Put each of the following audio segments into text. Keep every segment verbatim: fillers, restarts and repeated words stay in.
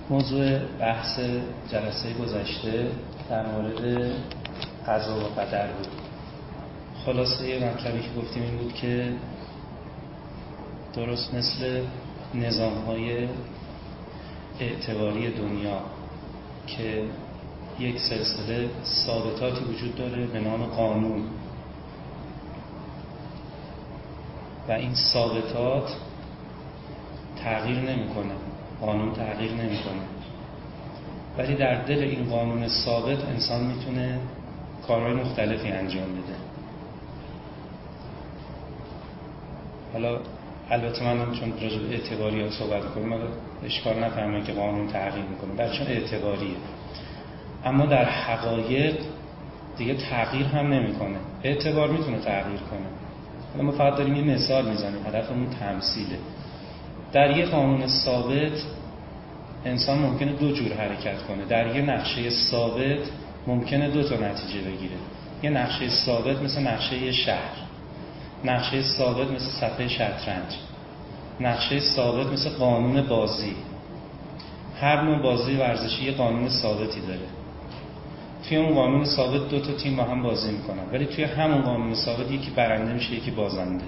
موضوع بحث جلسه گذشته در مورد قضا و قدر بود. خلاصه یه مطلبی که گفتیم این بود که درست مثل نظام‌های اعتباری دنیا که یک سلسله ثابتاتی وجود داره به نام قانون و این ثابتات تغییر نمی‌کنه، قانون تغییر نمی‌کنه، ولی در دل این قانون ثابت انسان میتونه کارهای مختلفی انجام بده. حالا البته من چون راجع به اعتباری ها صحبت کنیم حالا اشکال نفهمه که قانون تغییر میکنه، بلکه چون اعتباریه، اما در حقایق دیگه تغییر هم نمیکنه. اعتبار میتونه تغییر کنه. حالا ما فقط داریم یه مثال میزنیم، هدفمون تمثیله. در یه قانون ثابت انسان ممکنه دو جور حرکت کنه. در یه نقشه ثابت ممکنه دو تا نتیجه بگیره. یه نقشه ثابت مثل نقشه شهر، نقشه ثابت مثل صفحه شطرنج، نقشه ثابت مثل قانون بازی. هر نوع بازی ورزشی یه قانون ثابتی داره. توی اون قانون ثابت دو تا تیم با هم بازی میکنن، ولی توی همون قانون ثابت یکی برنده میشه یکی بازنده.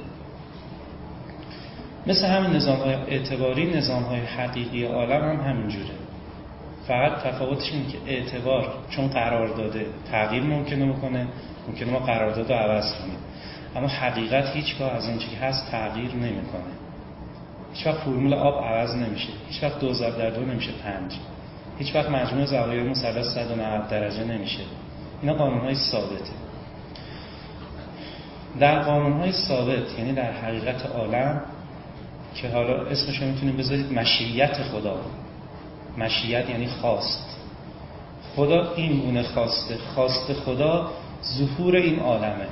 مثل همین نظام‌های اعتباری، نظام‌های حقیقی عالم هم همینجوره. فقط تفاوتش اینه که اعتبار چون قرارداده تغییر ممکنه بکنه، ممکنه ما قرارداد رو عوض کنیم، اما حقیقت هیچگاه از اون چیزی که هست تغییر نمیکنه. هیچ وقت فرمول آب عوض نمیشه، هیچ وقت دو ضرب در دو نمیشه پنج، هیچ وقت مجموع زوایای مثلث صد و نود درجه نمیشه. اینا قانون‌های ثابته. در قانون‌های ثابت یعنی در حقیقت عالم که حالا اسمش رو میتونیم بذارید مشیت خدا. مشیت یعنی خواست. خدا این گونه خواسته، خواست خدا ظهور این عالمه.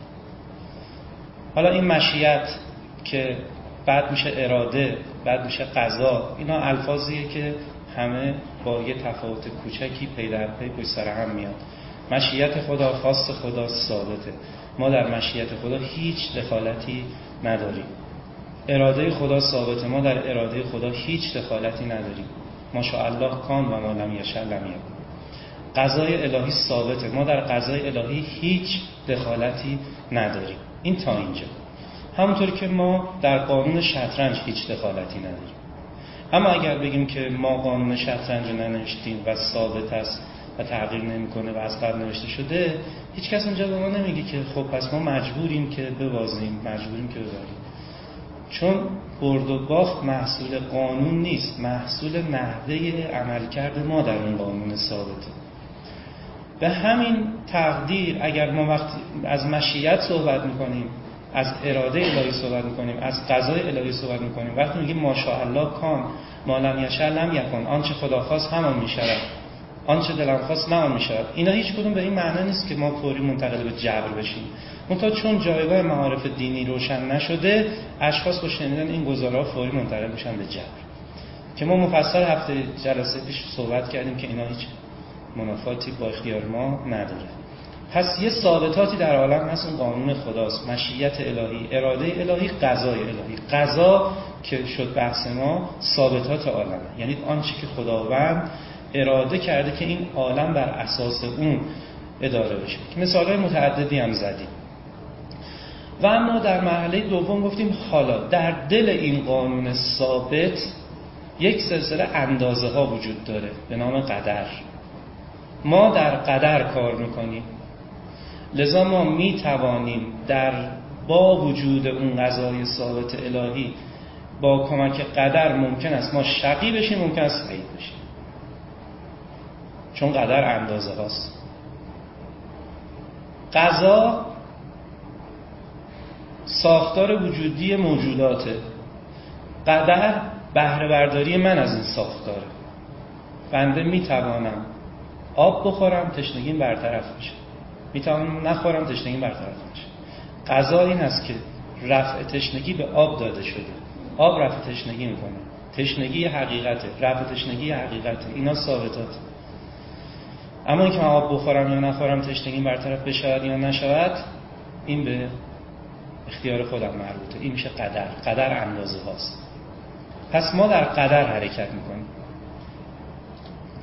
حالا این مشیت که بعد میشه اراده، بعد میشه قضا، اینا الفاظیه که همه با یه تفاوت کوچکی پی در پی پشت سر هم میاد. مشیت خدا، خواست خدا ثابته. ما در مشیت خدا هیچ دخالتی نداریم. اراده خدا ثابته، ما در اراده خدا هیچ دخالتی نداریم. ماشاءالله کان و ما لم یشاء لم یکن. قضای الهی ثابته، ما در قضای الهی هیچ دخالتی نداریم. این تا اینجا. همونطور که ما در قانون شطرنج هیچ دخالتی نداریم. اما اگر بگیم که ما قانون شطرنج رو ننوشتیم و ثابت است و تغییر نمیکنه و از قبل نوشته شده، هیچ کس اونجا به ما نمیگه که خب پس ما مجبوریم که ببازیم، مجبوریم که ببریم. چون برد و باخت محصول قانون نیست، محصول نحوه عملکرد ما در اون قانون ثابته. به همین تقدیر اگر ما وقتی از مشیت صحبت میکنیم، از اراده الهی صحبت میکنیم، از قضای الهی صحبت میکنیم، وقتی میگیم ماشاءالله کان ما لم یشاء لم یکن، آنچه خدا خواست همان میشود، آنچه دلم خواست نه آن میشود، اینا هیچ کدوم به این معنی نیست که ما فوری منتقل به جبر بشیم. منتها چون جایگاه معارف دینی روشن نشده، اشخاص با شنیدن این گزاره‌ها فوری منتقل میشن به جبر، که ما مفصل هفته جلسه پیش صحبت کردیم که اینا هیچ منافاتی با اختیار ما نداره. پس یه ثابتاتی در عالم هست، اون قانون خداست، مشیت الهی، اراده الهی، قضای الهی. قضا که شد بحث ما ثابتات عالمه، یعنی آنچه که خداوند اراده کرده که این عالم بر اساس اون اداره بشه. مثالای متعددی هم زدیم. و اما در مرحله دوم گفتیم حالا در دل این قانون ثابت یک سلسله اندازه ها وجود داره به نام قدر. ما در قدر کار میکنیم، لذا ما میتوانیم در با وجود اون قضای ثابت الهی با کمک قدر ممکن است ما شقی بشیم، ممکن است سعید بشیم، چون قدر اندازه هاست. قضا ساختار وجودی موجوداته، قدر بهره برداری من از این ساختاره. بنده میتوانم آب بخورم تشنگیم برطرف میشه، میتوانم نخورم تشنگیم برطرف میشه. قضا این است که رفع تشنگی به آب داده شده، آب رفع تشنگی میکنه، تشنگی حقیقته، رفع تشنگی حقیقته، اینا ثابتات. اما اینکه من آب بخورم یا نخورم تشنگیم برطرف بشود یا نشود، این به اختیار خودم مربوطه. این میشه قدر. قدر اندازه هاست. پس ما در قدر حرکت میکنیم.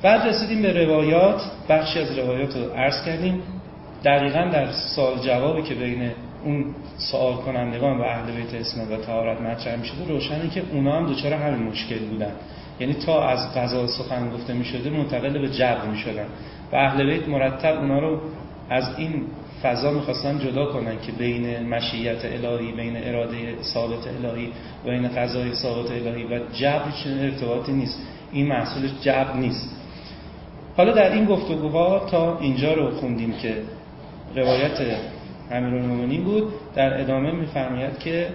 بعد رسیدیم به روایات. بخشی از روایات رو عرض کردیم. دقیقاً در سوال جوابی که بین اون سوال کنندگان و اهل بیت اسمت و طهارت مطرح می‌شده، روشنه که اونا هم دچار همین مشکل بودن. یعنی تا از قضا سخن گفته می‌شده منتقل به جبر می‌شدن و اهل بیت مرتب اونا رو از این فضا می‌خواستن جدا کنن که بین مشیت الهی، بین اراده ثابت الهی، بین قضای ثابت الهی و جبر چنین ارتباطی نیست. این محصول جبر نیست. حالا در این گفتگوها تا اینجا رو خوندیم که روایت امیرالمومنین بود. در ادامه می‌فرماید که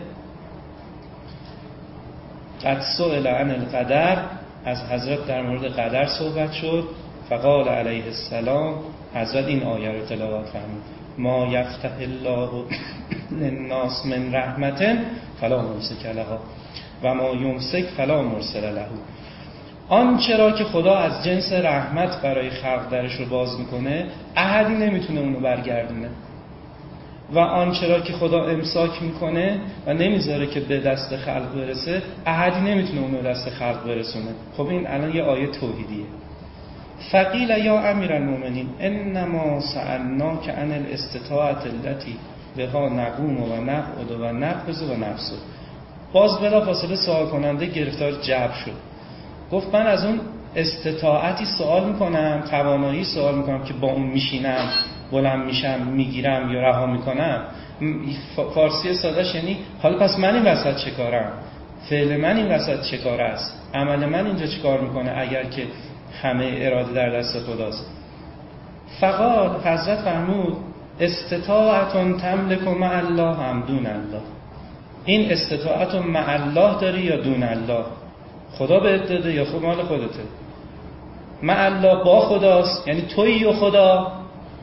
قد سئل عن القدر، از حضرت در مورد قدر صحبت شد. فقال علیه السلام، حضرت این آیه رو تلاوت فرمود: ما یفتح الله للناس من رحمت فلا ممسک لها و ما یمسک فلا مرسل له. آنچه را که خدا از جنس رحمت برای خلق درش رو باز میکنه، احدی نمیتونه اونو برگردونه، و آنچه را که خدا امساک میکنه و نمیذاره که به دست خلق برسه، احدی نمیتونه اونو دست خلق برسونه. خب این الان یه آیه توحیدیه. فقیل یا امیرالمومنین انما سألناک عن الاستطاعة التي بها نقوم و نقعد و نقبض و نفسد. باز بلا فاصله سوال کننده گرفتار جبر شد. گفت من از اون استطاعتی سوال میکنم، توانایی سوال میکنم که با اون میشینم، بلند میشم، میگیرم یا رها میکنم. فارسی سادهش یعنی حالا پس من این وسط چه کارم؟ فعل من این وسط چه کار است؟ عمل من اینجا چه کار میکنه اگر که همه اراده در دست خداست؟ فقال، حضرت فرمود: استطاعتون تملک مع الله هم دون الله. این استطاعت مع الله داری یا دون الله؟ خدا بهت داده یا خود مال خودته؟ مع الله با خداست، یعنی تویی و خدا.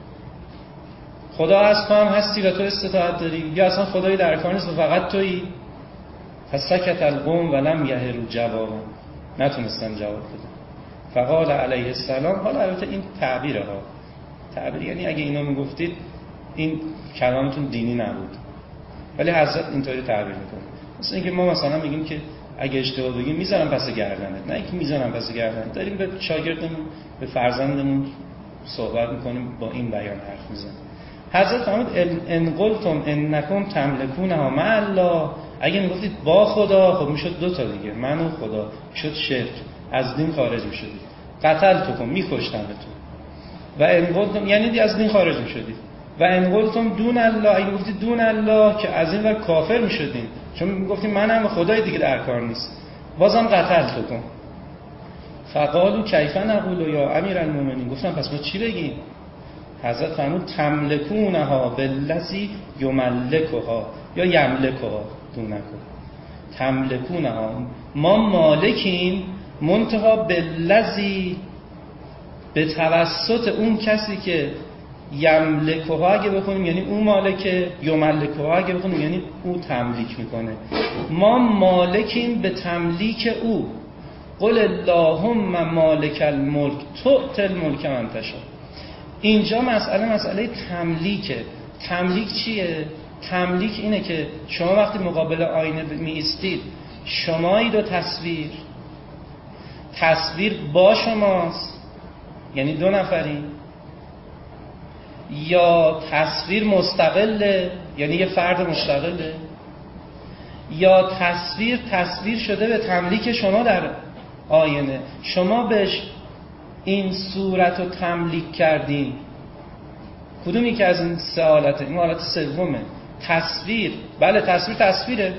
خدا هست، تو هم هستی و تو استطاعت داری، یا اصلا خدایی در کار نیست و فقط تویی؟ فسکت القوم ولم یهروا جوابا، نتونستن جواب بدن. فقال علیه السلام، حالا البته این تعبیره ها، تعبیر یعنی اگه اینو میگفتید این کلامتون دینی نبود، ولی حضرت اینطوری تعبیر میکنه. مثل اینکه ما مثلا میگیم که اگه اشتباه بگیم میذارم پس گردنت، نه اینکه میذارم پس گردنت. داریم به شاگردمون، به فرزندمون صحبت میکنیم، با این بیان حرف میزنیم. حضرت فرمود: ان قلتم انکم تملکونها مع الله، اگه میگفتید با خدا، خب میشد دو تا دیگه، من و خدا، میشد شرک، از دین خارج میشدید. قتلتکم، میکشتمتون. و ان قلتم، یعنی از دین خارج میشدید. و ان قلتم دون الله، اگه میگفتید دون الله، که از این ور کافر میشدین، چون میگفتید منم و خدای دیگه در کار نیست، بازم قتلتکم. فقالوا کیف نقول یا امیرالمومنین، گفتم پس ما چی بگیم؟ حضرت فرمود: تملکونها بالذی یملکها یا یملکها دونکم. تملکونها، ما مالکیم، منتها بالذی، به توسط اون کسی که یملکها اگه بخونیم یعنی اون مالکه، یملکها اگه بخونیم یعنی او تملیک میکنه. ما مالکیم به تملیک او. قل اللهم مالک الملک تؤتی الملک من تشاء. اینجا مسئله مسئله تملیکه. تملیک چیه؟ تملیک اینه که شما وقتی مقابل آینه می ایستید، شمایید و تصویر تصویر با شماست، یعنی دو نفرین، یا تصویر مستقله، یعنی یه فرد مستقله، یا تصویر تصویر شده به تملیک شما در آینه، شما بهش این صورت رو تملیک کردین. کدومی که از این سه حالته؟ این حالت سومه. تصویر، بله تصویر تصویره،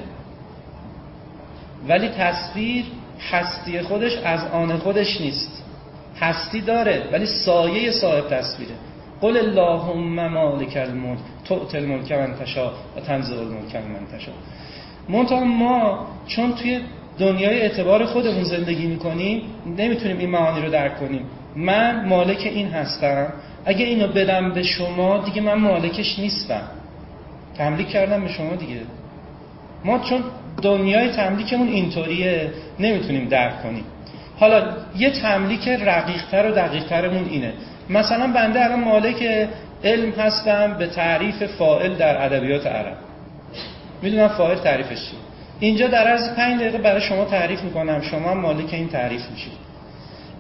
ولی تصویر هستی خودش از آن خودش نیست. هستی داره ولی سایه صاحب تصویره. قل اللهم مالک الملک تؤتی الملک من تشاء و تنزع الملک من تشاء. منتها ما چون توی دنیای اعتبار خودمون زندگی میکنیم، نمیتونیم این معانی رو درک کنیم. من مالک این هستم، اگه اینو بدم به شما دیگه من مالکش نیستم، تملیک کردم به شما دیگه. ما چون دنیای تملیکمون اینطوریه نمیتونیم درک کنیم. حالا یه تملیک رقیق‌تر و دقیق‌ترمون اینه. مثلا بنده الان مالک علم هستم به تعریف فاعل در ادبیات عرب، میدونم فاعل تعریفش چیه. اینجا در عرض پنج دقیقه برای شما تعریف میکنم، شما مالک این تعریف میشید.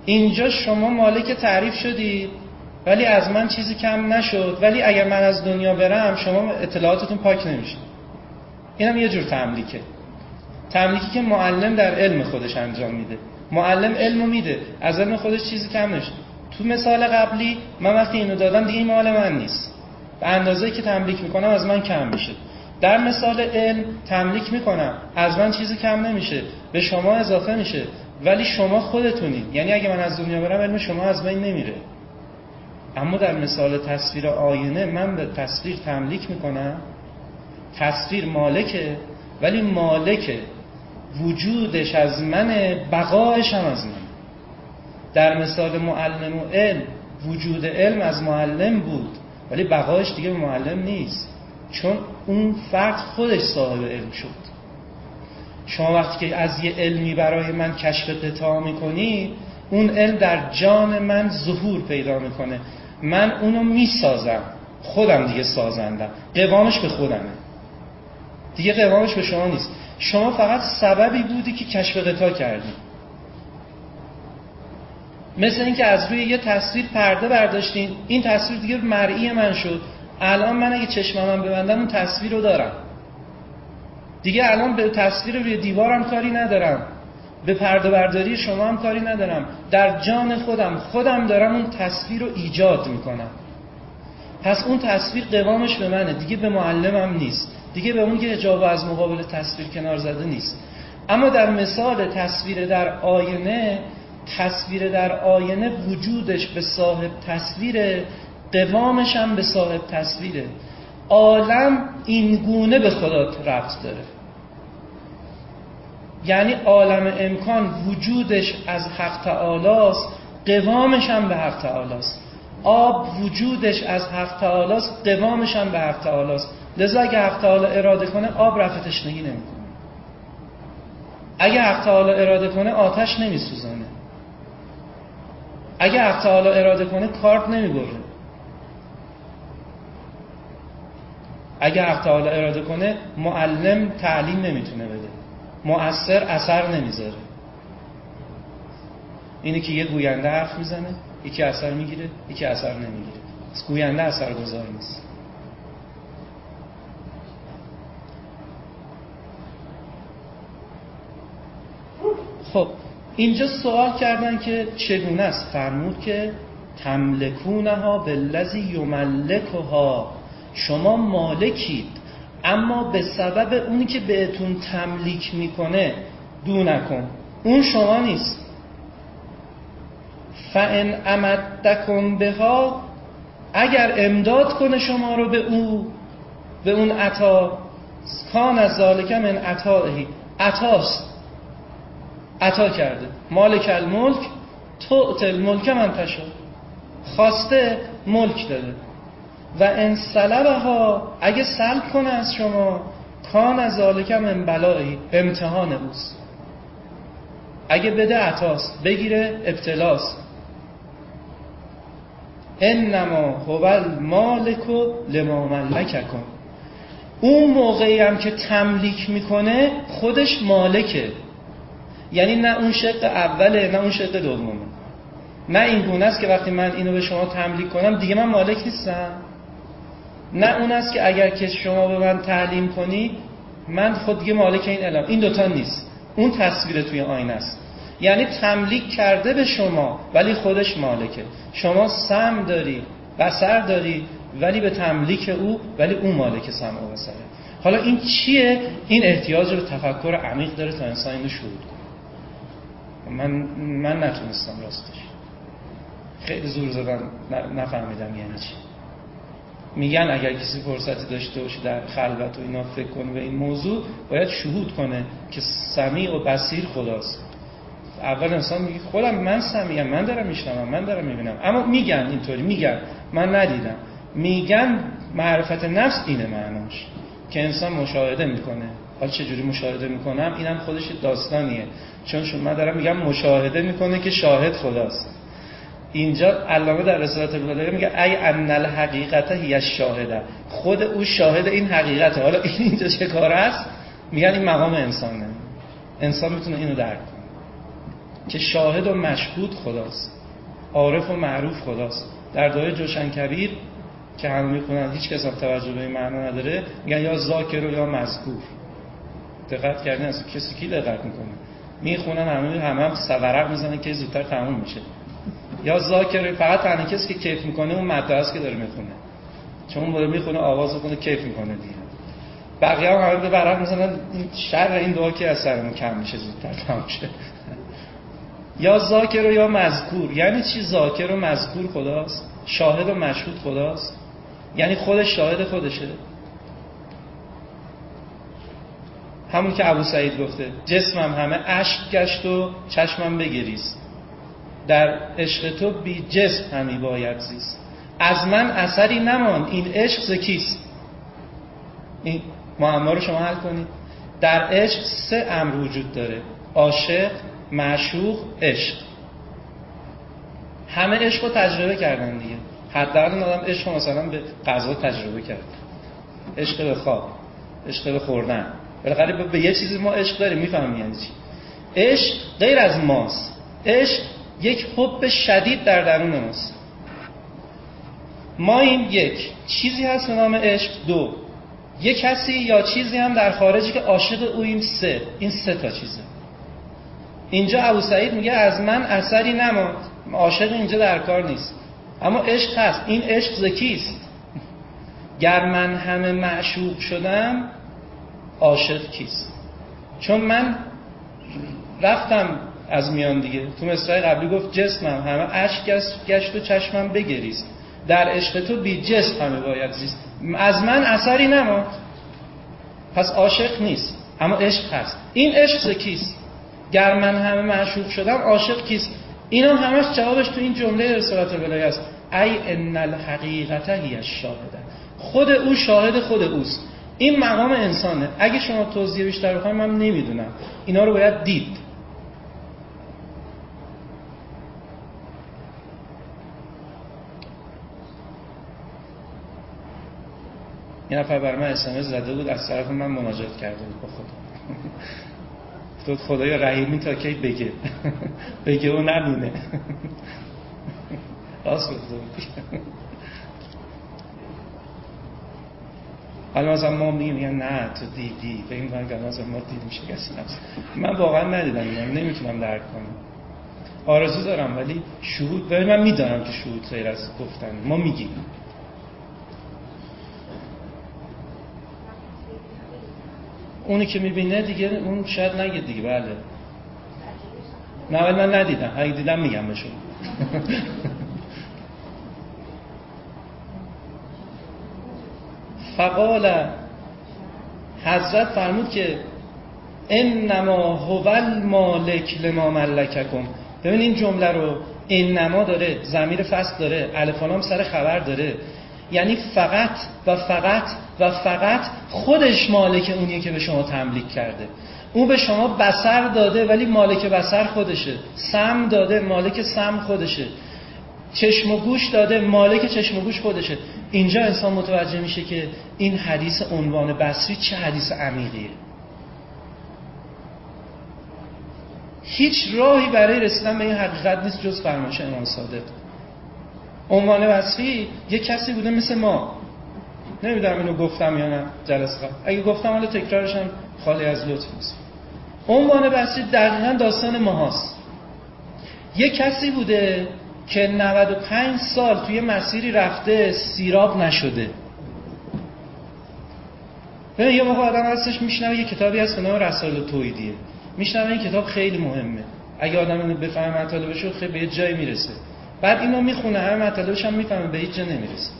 اینجا شما مالک تعریف شدید ولی از من چیزی کم نشد، ولی اگر من از دنیا برم شما اطلاعاتتون پاک نمیشه. این هم یه جور تملیکه، تملیکی که معلم در علم خودش انجام میده. معلم علمو میده، از علم خودش چیزی کم نشه. تو مثال قبلی من وقتی اینو دادم دیگه این مال من نیست، به اندازه‌ای که تملیک میکنم از من کم میشه. در مثال علم تملیک میکنم، از من چیزی کم نمیشه، به شما اضافه میشه، ولی شما خودتونید. یعنی اگه من از دنیا برم علم شما از بین نمیره. اما در مثال تصویر آینه من به تصویر تملیک میکنم، تصویر مالکه ولی مالک وجودش از منه، بقایش هم از من. در مثال معلم و علم وجود علم از معلم بود ولی بقایش دیگه به معلم نیست، چون اون فرد خودش صاحب علم شد. شما وقتی که از یه علمی برای من کشف قطاع میکنی، اون علم در جان من ظهور پیدا میکنه، من اونو میسازم، خودم دیگه سازندم، قوامش به خودمه دیگه، قوامش به شما نیست. شما فقط سببی بودی که کشف قطاع کردی. مثل این که از روی یه تصویر پرده برداشتین، این تصویر دیگه مرئی من شد. الان من اگه چشمم ببندم اون تصویر رو دارم دیگه، الان به تصویر روی دیوارم کاری ندارم، به پرده برداری شما هم کاری ندارم، در جان خودم خودم دارم اون تصویر رو ایجاد میکنم. پس اون تصویر قوامش به منه دیگه، به معلمم نیست دیگه، به اون که حجاب از مقابل تصویر کنار زده نیست. اما در مثال تصویر در آینه، تصویر در آینه وجودش به صاحب تصویره، قوامش هم به صاحب تصویره. عالم این گونه به خدا ربط داره، یعنی عالم امکان وجودش از حق تعالی است، قوامش هم به حق تعالی است. آب وجودش از حق تعالی است، قوامش هم به حق تعالی است. لذا اگه حق تعالی اراده کنه آب رفع تشنگی نمیکنه، اگه حق تعالی اراده کنه آتش نمیسوزانه، اگه حق تعالی اراده کنه کارد نمیبره، اگه حق تعالی اراده کنه معلم تعلیم نمیتونه بده، مؤثر اثر نمیذاره. اینه که یه گوینده حرف میزنه، یکی اثر میگیره، یکی اثر نمیگیره. از گوینده اثر گذار نیست. خب اینجا سوال کردن که چگونه است؟ فرمود که تملکونها بالذی یملکها، شما مالکید اما به سبب اونی که بهتون تملیک میکنه دو نکن، اون شما نیست. فان امدکم بها، اگر امداد کنه شما رو به او، به اون عطا، کان از ذالک من عطائه، عطاست، عطا کرده. مالک الملک تؤتی الملک من تشاء، خواسته ملک داده. و ان سلبها، اگه سلب کنه از شما، کان از ذالک من بلایی، امتحان اوست. اگه بده عطاست، بگیره ابتلاست. انما هو المالک لما ملککم، اون موقعی هم که تملیک میکنه خودش مالکه، یعنی نه اون شق اوله نه اون شق دومه. نه این گونه است که وقتی من اینو به شما تملیک کنم دیگه من مالک نیستم، نه اون است که اگر که شما به من تعلیم کنی من خود دیگه مالک این علم. این دوتا نیست، اون تصویر توی آینه است. یعنی تملیک کرده به شما ولی خودش مالکه. شما سمع داری، بصر داری، ولی به تملیک او، ولی او مالک سمع و بصره. حالا این چیه؟ این احتیاج به تفکر عمیق داره تا انسان اینو شهود کنه. من من نتونستم راستش، خیلی زور زدم نفهمیدم یعنی چی. میگن اگر کسی فرصتی داشته باشه در خلوت و اینا فکر کنه به این موضوع، باید شهود کنه که سمیع و بصیر خداست. اول انسان میگه خودم من سمیعم، من دارم میشنوم، من دارم میبینم. اما میگن اینطوری، میگن من ندیدم، میگن معرفت نفس اینه معناش، که انسان مشاهده میکنه. حالا چه جوری مشاهده میکنم اینم خودش داستانیه، چون شما من دارم میگم مشاهده میکنه که شاهد خداست. اینجا علامه در رسالت البلاغه میگه ای ان الحقیقت هی الشاهده، خود او شاهد این حقیقته. حالا این اینجا چه کار است؟ میگن این مقام انسانه، انسان میتونه اینو درک کنه. که شاهد و مشهود خداست، عارف و معروف خداست. در دعای جوشن کبیر که همه میخونن هیچ کس هم توجه به این معنا نداره، میگن یا ذاکر و یا مذکور. دقت کردین اصلا کسی کی دقت میکنه؟ میخونن همه همه هم سورق میزنن که زودتر تموم میشه. یا ذاکر فقط تنها کسی که کیف میکنه اون مدعا است که داره میخونه، چون اون داره میخونه آواز میکنه کیف میکنه دیگه. بقیه هم همه به ورق میزنن شر این دعا که از سرمون کم میشه زودتر تموم شه. یا ذاکر و یا مذکور. یعنی چی ذاکر و مذکور خداست؟ شاهد و مشهود خداست؟ یعنی خودش شاهد خودشه. همون که ابو سعید گفته جسمم همه اشک گشت و چشمم بگریست، در عشق تو بی جسم همی باید زیست. از من اثری نمان این عشق ز کیست. این معما رو شما حل کنید. در عشق سه امر وجود داره: عاشق، معشوق، عشق. همه عشق رو تجربه کردن دیگه. حداقل این آدم عشق رو مثلا به غذا تجربه کرد، عشق به خواب، عشق به خوردن. بالاخره به یه چیزی ما عشق داریم، میفهمیم یعنی چی. عشق غیر از ماست. عشق یک حب شدید در درون ماست. ما این یک چیزی هست به نام عشق. دو یک کسی یا چیزی هم در خارجی که عاشق اویم. سه این سه تا چیزه. اینجا ابو سعید میگه از من اثری نماند. عاشق اینجا در کار نیست، اما عشق هست. این عشق ز کیست؟ گر من همه معشوق شدم عاشق کیست؟ چون من رفتم از میان دیگه. تو مصرع قبلی گفت جسمم همه اشک گشت و چشمم بگریست، در عشق تو بی جسم همه باید زیست. از من اثری نماند، پس عاشق نیست، اما عشق هست. این عشق ز کیست؟ گر من همه معشوق شدم عاشق کیست؟ اینا همش جوابش تو این جمله رسالت الهی است: ای ان الحقیقت هی الشاهده. خود او شاهد خود اوست. این مقام انسانه. اگه شما توضیح بیشتر بخواید من نمیدونم، اینا رو باید دید. یه نفر برای من اس ام اس زده بود، از طرف من مناجات کرده بود با خدا. تو خدایا رحیمی تا کی بگه بگه و نبینه. راست گفته بود. حالا مثلا ما میگیم نه تو دیدی، فکر می‌کنم که مثلا ما دیدیم شکست نفس. من واقعا ندیدم، من نمیتونم درک کنم. آرزو دارم ولی شهود، ولی من میدونم که شهود غیر از گفتن. ما میگیم اونی که میبینه دیگه اون شاید نگه دیگه. بله نه ولی من ندیدم، اگه دیدم میگم بهشون. فقال حضرت فرمود که انما هو المالک لما ملککم. ببین این جمله رو انما داره، ضمیر فصل داره، الف و لام سر خبر داره. یعنی فقط و فقط و فقط خودش مالک اونیه که به شما تملیک کرده. اون به شما بصر داده ولی مالک بصر خودشه. سمع داده، مالک سمع خودشه. چشم و گوش داده، مالک چشم و گوش خودشه. اینجا انسان متوجه میشه که این حدیث عنوان بصری چه حدیث عمیقیه. هیچ راهی برای رسیدن به این حقیقت نیست جز فرمایش امام صادق. عنوان بصری یک کسی بوده مثل ما. نمیدونم اینو گفتم یا نه جلسه قبل. اگه گفتم حالا تکرارش هم خالی از لطف نیست. عنوان بصری دقیقاً داستان ماهاست. یک کسی بوده که نود و پنج سال توی مسیری رفته سیراب نشده. ببین یه موقع آدم هستش میشنوه یه کتابی هست به نام رسائل توحیدیه. میشنوه این کتاب خیلی مهمه. اگه آدم اینو بفهمه مطالبش رو خیلی به یه جایی میرسه. بعد اینو میخونه همه مطالبش هم میفهمه به هیچ جا نمیرسه.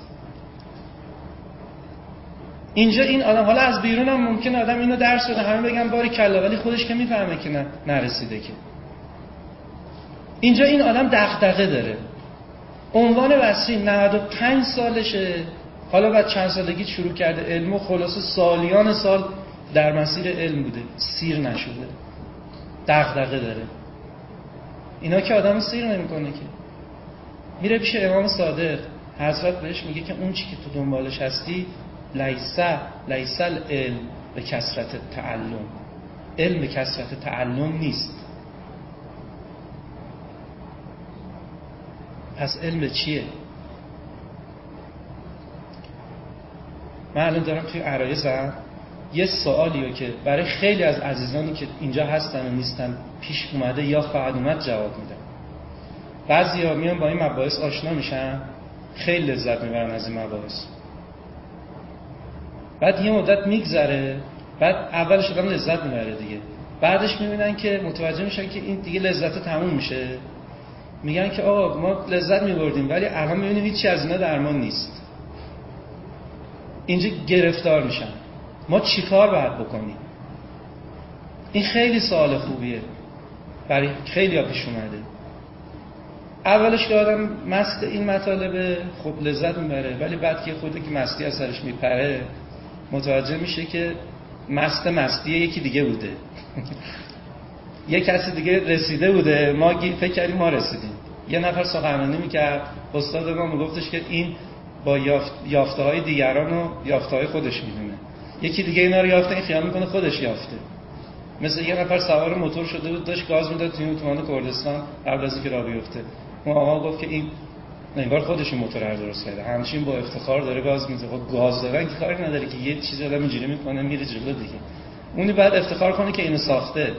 اینجا این آدم حالا از بیرون هم ممکن آدم اینو درس بده همه بگن باری کلا، ولی خودش که میفهمه که نه نرسیده که. اینجا این آدم دغدغه داره. عنوان بصری نود و پنج سالشه. حالا بعد چند سالگی شروع کرده علم و خلاصه سالیان سال در مسیر علم بوده، سیر نشده، دغدغه داره. اینا که آدم سیر نمیکنه که. میره پیش امام صادق، حضرت بهش میگه که اون چی که تو دنبالش هستی لیسا لیسل علم به کثرت تعلم. علم به کثرت تعلم نیست. پس علم چیه؟ من الان دارم توی عرایزم یه سوالیو که برای خیلی از عزیزانی که اینجا هستن و نیستن پیش اومده یا خواهد اومد جواب میدم. بعضیا میان با این مباحث آشنا میشن، خیلی لذت میبرن از این مباحث. بعد یه مدت میگذره، بعد اولش آدم لذت میبره دیگه، بعدش میبینن که متوجه میشن که این دیگه لذت تموم میشه، میگن که آقا ما لذت میبردیم ولی الان میبینیم هیچی از اینا درمان نیست. اینجا گرفتار میشن. ما چیکار باید بکنیم؟ این خیلی سوال خوبیه، برای خیلی ها پیش اومده. اولش که آدم مست این مطالبه خب لذت میبره، ولی بعد که خودی که مستی از سرش میپره متوجه میشه که مست مستی یکی دیگه بوده. یه کسی دیگه رسیده بوده، ما فکر کردیم ما رسیدیم. یه نفر سخنرانی میکرد، استاد ما میگفتش که این با یافت یافته های دیگران و یافته های خودش میدونه. یکی دیگه اینا رو یافته، این خیال میکنه خودش یافته. مثل یه نفر سوار موتور شده بود، داشت گاز میداد توی اتوبان کردستان قبل از اینکه راه بیفته. اون آقا گفت که این انگار خودش این موتور رو درست کرده، همچین با افتخار داره گاز میده. خب گاز دادن که کاری نداره که یه چیزی آدم اینجوری میکنه میره جلو دیگه. اونی بعد افتخار کنه که اینو ساخته.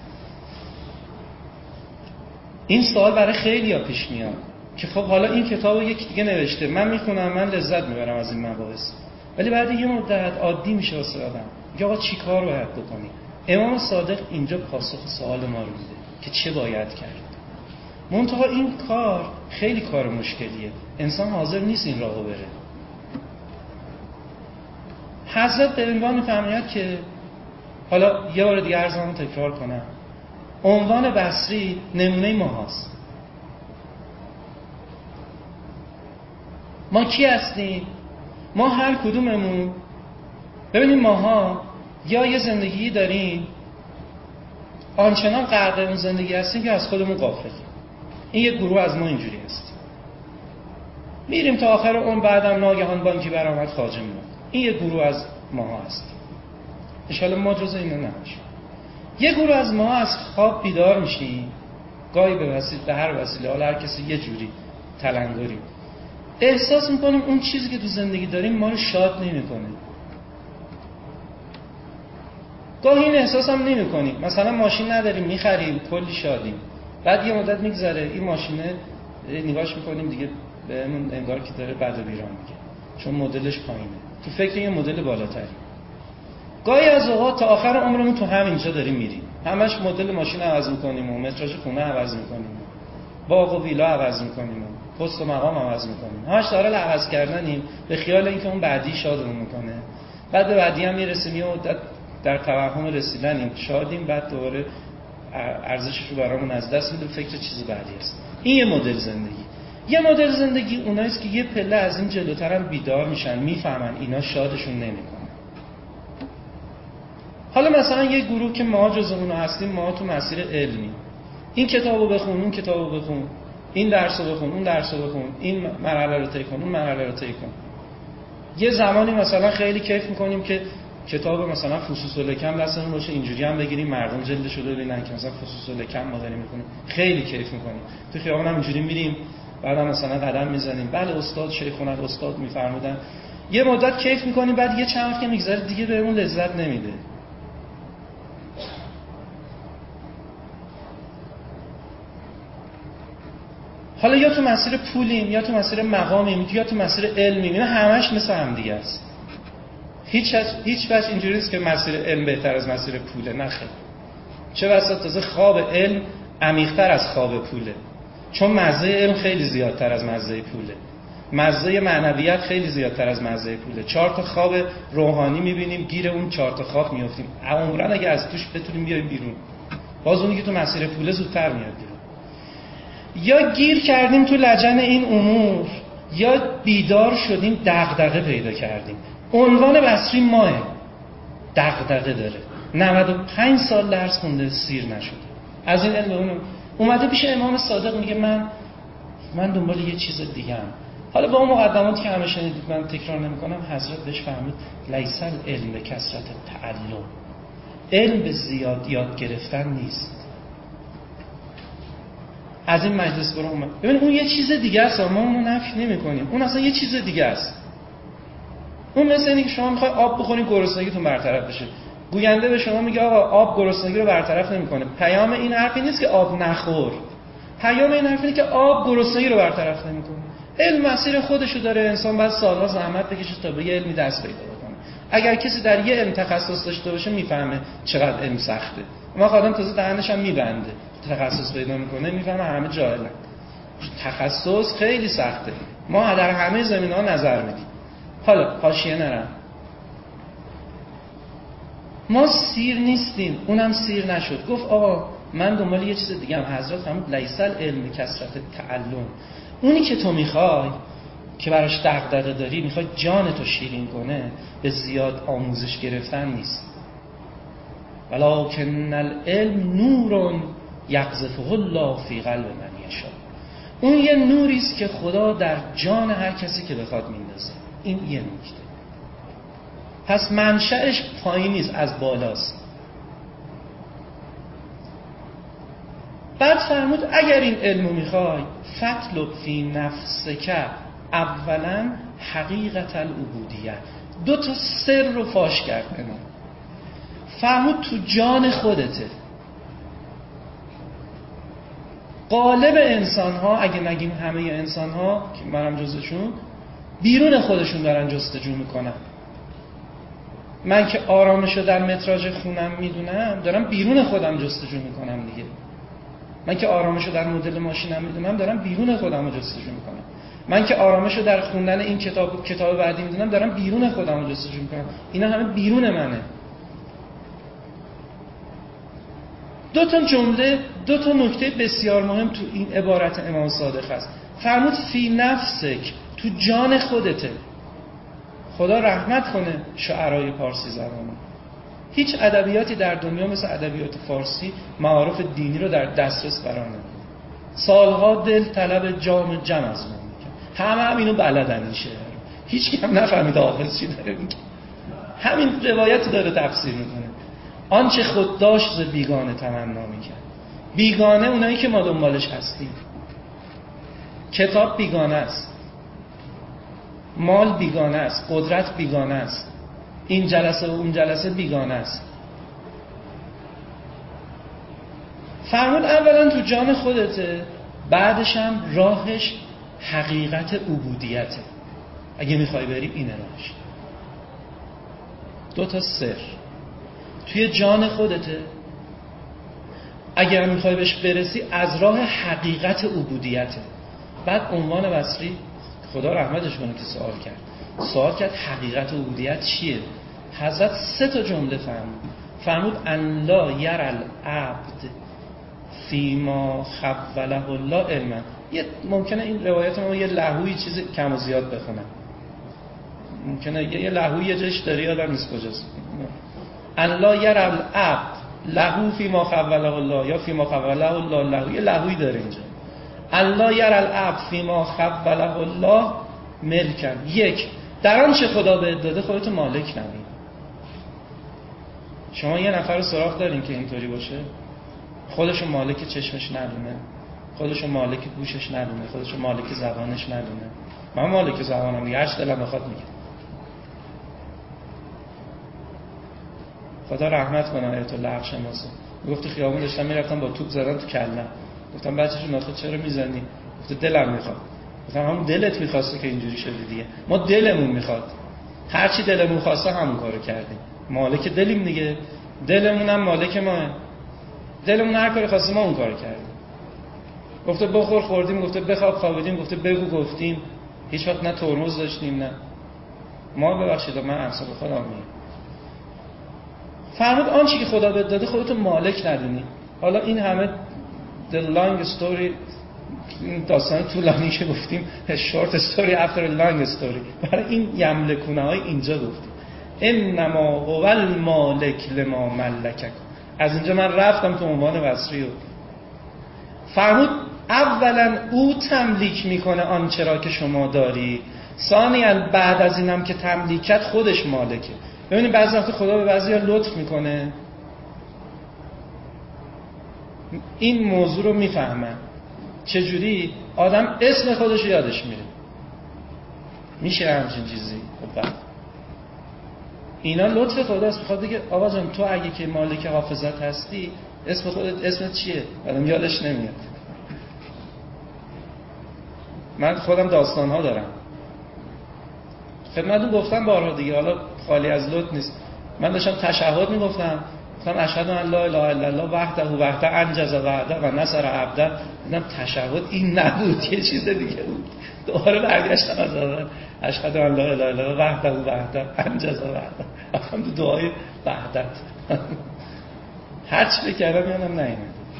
این سوال برای خیلی‌ها پیش میاد که خب حالا این کتابو یکی دیگه نوشته، من میخونم، من لذت میبرم از این مباحث، ولی بعد یه مدت عادی میشه واسه آدم. میگه آقا چیکار باید بکنی؟ امام صادق اینجا پاسخ سوال ما رو میده که چه باید کرد. منتها این کار خیلی کار مشکلیه، انسان حاضر نیست این راهو بره. حضرت به عنوان میفرماید که حالا یه بار دیگه عرضمو تکرار کنم، عنوان بصری نمونه ما هست. ما کی هستیم؟ ما هر کدوممون ببینیم ماها یا یه زندگی داریم آنچنان غرق اون زندگی هستیم که از خودمون غافلیم. این یک گروه از ما اینجوری هست، میریم تا آخر اون، بعدم ناگهان بانکی برآمد خواجه میاد. این یک گروه از ما هست. ان شاءالله ما جز اینا نباشیم. یک گروه از ما از خواب بیدار میشیم، گاهی به وسیله به هر وسیله، حالا هر کسی یه جوری تلنگری، احساس میکنیم اون چیزی که تو زندگی داریم ما رو شاد نمیکنه. گاهی این احساس هم نمی کنیم، مثلا ماشین نداریم میخریم کلی شادیم، بعد یه مدت میگذره این ماشینه نگاش میکنیم دیگه بهمون انگار که داره بد و بیران میگه، چون مدلش پایینه، تو فکر یه مدل بالاتری. گاهی از اوقات تا آخر عمرمون تو همینجا داریم میریم، همش مدل ماشین عوض میکنیم و متراژ خونه عوض میکنیم، باغ و ویلا عوض میکنیم، پست و مقام عوض میکنیم، همش داره عوض کردنیم به خیال اینکه اون بعدی شادمون میکنه. بعد به بعدی هم میرسیم، یه مدت در توهم رسیدنیم، شادیم، بعد دوباره ارزشش رو برامون از دست میده، فکر چیز بعدی است. این یه مدل زندگی. یه مدل زندگی اوناییست که یه پله از این جلوتر هم بیدار میشن، میفهمن اینا شادشون نمیکنه. حالا مثلا یه گروه که ما جز اونها هستیم، ما تو مسیر علمی، این کتابو بخون، اون کتابو بخون، این درسو بخون، اون درسو بخون، این مرحله رو طی کن، اون مرحله رو طی کن. یه زمانی مثلا خیلی کیف میکنیم که کتاب مثلا فصوص الحکم دستمون باشه، اینجوری هم بگیریم مردم جلدش رو ببینن که مثلا فصوص الحکم ما داریم میکنیم، خیلی کیف میکنیم. تو خیابون هم اینجوری میریم، بعدم مثلا قدم میزنیم، بله استاد شیخونه استاد میفرمودن، یه مدت کیف میکنیم، بعد یه چند وقت که میگذره دیگه بهمون لذت نمیده. حالا یا تو مسیر پولیم، یا تو مسیر مقامیم، یا تو مسیر علمیم، اینا همش مثل هم دیگه است. هیچ هیچ وجه اینجوری نیست که مسیر علم بهتر از مسیر پوله، نه خیر. چه بسا تازه خواب علم عمیق‌تر از خواب پوله، چون مزه علم خیلی زیادتر از مزه پوله، مزه معنویت خیلی زیادتر از مزه پوله. چهار تا خواب روحانی می‌بینیم، گیر اون چهار تا خواب میافتیم، عمرن اگه از توش بتونیم بیایم بیرون. باز اونی که تو مسیر پوله زودتر میاد بیرون. یا گیر کردیم تو لجن این امور، یا بیدار شدیم دغدغه پیدا کردیم. عنوان بصری ماه دغدغه داره، نود و پنج سال درس خونده سیر نشده از این علم اون، اومده پیش امام صادق میگه من من دنبال یه چیز دیگه ام. حالا با اون مقدماتی که همه شنیدید من تکرار نمی‌کنم، حضرت بهش فرمود لیس العلم به کثرت تعلم، علم به زیاد یاد گرفتن نیست. از این مجلس برو اومد. ببین اون یه چیز دیگه است، ما اونو نفی نمی‌کنیم، اون اصلا یه چیز دیگه است. اون مثل اینه که شما می‌خوای آب بخورید گرسنگیتون برطرف بشه. گوینده به شما میگه آقا آب گرسنگی رو برطرف نمی‌کنه. پیام این حرفی نیست که آب نخور. پیام این حرفی اینه که آب گرسنگی رو برطرف نمی‌کنه. علم مسیر خودشو داره، انسان باید سال‌ها زحمت بکشه تا به یه علمی دست پیدا کنه. اگر کسی در یه علم تخصص داشته باشه میفهمه چقدر علم سخته. ما آدم تازه دهنش هم میبنده، تخصص پیدا میکنه، میفهمه همه جاهلن. تخصص خیلی سخته. ما در همه زمینه‌ها نظر میدیم. حالا حاشیه نرم. ما سیر نیستیم، اونم سیر نشد. گفت آقا من دنبال یه چیز دیگه هم. حضرت فرمود لیس العلم کثرت تعلم. اونی که تو میخوای که براش دغدغه داری، میخوای جان تو شیرین کنه، به زیاد آموزش گرفتن نیست. ولکن العلم نور یقذفه الله فی قلب من یشاء. اون یه نوری است که خدا در جان هر کسی که بخواد میندازه. این یه نکته. پس منشأش پایین نیست، از بالاست. بعد فرمود اگر این علمو میخوای فطلب فی نفسک اولا حقیقت العبودیه. دو تا سر رو فاش کرد امام. فرمود تو جان خودته. غالب انسان ها، اگه نگیم همه انسان ها که منم جزشون، بیرون خودشون دارن جستجو میکنن. من که آرامشو در متراژ خونم میدونم، دارم بیرون خودم جستجو میکنم دیگه. من که آرامشو در مدل ماشینم میدونم، دارم بیرون خودم رو جستجو میکنم. من که آرامشو در خوندن این کتاب کتاب بعدی میدونم، دارم بیرون خودم رو جستجو میکنم. اینا همه بیرون منه. دو تا جمله، دو تا نکته بسیار مهم تو این عبارت امام صادق هست. فرمود فی نفسک، تو جان خودته. خدا رحمت کنه شعرای پارسی زبانو. هیچ ادبیاتی در دنیا مثل ادبیات فارسی معارف دینی رو در دسترس قرار نمیده. سالها دل طلب جام جم از ما میکنه. همه هم اینو بلدن این شعر. هیچ کی هم نفهمید حافظ چی داره میگه. همین روایت داره تفسیر میکنه. آنچه خود داشت ز بیگانه تمنا میکرد. بیگانه اونایی که ما دنبالش هستیم. کتاب بیگانه است، مال بیگانه است، قدرت بیگانه است، این جلسه و اون جلسه بیگانه است. فرمود اولا تو جان خودته، بعدش هم راهش حقیقت عبودیته. اگه میخوای بری اینه راهش. دو تا سر توی جان خودته. اگر میخوای بهش برسی از راه حقیقت عبودیته. بعد عنوان بصری خدا رحمتش کنه که سوال کرد. سوال کرد حقیقت عبودیت چیه؟ حضرت سه تا جمله فرمود. فرمود ان لا یر العبد فیما خوله الله علما. یه ممکنه این روایت ما یه لهویی چیز کم و زیاد بخونم. ممکنه یه لهویی یه جاش داره یادم نیست کجاست. ان لا یر العبد لهو فیما خوله الله یا فیما خوله الله لهو. یه لهویی داره اینجا. الله یر العبد فیما خوله الله ملکن. یک، در آنچه خدا بهت داده خودتو مالک نمید. شما یه نفر رو سراغ دارین که اینطوری باشه؟ خودشو مالک چشمش ندونه، خودشو مالک گوشش ندونه، خودشو مالک زبانش ندونه. من مالک زبانم دیگه، هر چی دلم بخواد میگم. خدا رحمت کنه آیت الله اخشماسو. میگفت خیابون داشتم میرفتم با توپ زدن تو کلم. گفتم بچه‌شون آخه چرا میزنی؟ گفت دلم میخواد. گفتم همون دلت میخواسته که اینجوری شدی دیگه. ما دلمون میخواد. هر چی دلمون خواسته همون کارو کردیم. مالک دلیم دیگه. دلمون هم مالک ماه. دلمون هر کاری خواسته ما اون کارو کردیم. گفته بخور خوردیم، گفته بخواب خوابیدیم، گفته بگو گفتیم. هیچ وقت نه ترمز داشتیم نه. ما ببخشید من اعصاب خودم میگم. فرمود آنچه که خدا بهت داده خودت مالک ندونی. حالا این همه the long story، این داستان طولانی که گفتیم short story after a long story، برای این یملکونه های اینجا گفتیم انما هو المالک لما ملکک. از اینجا من رفتم تو عنوان بصری رو. فرمود اولا او تملیک میکنه آنچه را که شما داری، ثانیاً بعد از اینم که تملیکت خودش مالکه. ببینید بعضی وقت خدا به بعضیا لطف میکنه، این موضوع رو میفهمن. چجوری آدم اسم خودش یادش میره. میشه همچین چیزی؟ خب بعد اینا لطف خداست. میخواد بگه آقا جان تو اگه که مالک حافظت هستی اسم خودت اسمت چیه؟ آدم یادش نمیاد. من خودم داستان ها دارم خدمتتون گفتم بارها دیگه، حالا خالی از لطف نیست. من داشتم تشهد میگفتم، گفتم اشهد ان لا اله الا الله وحده وحده انجز وعده و نصر عبده. دیدم تشهد این نبود، یه چیز دیگه بود. دوباره برگشتم از اول اشهد ان لا اله الا الله وحده وحده انجز وعده. رفتم تو دعای وحدت هرچی بکردم یادم نیومد.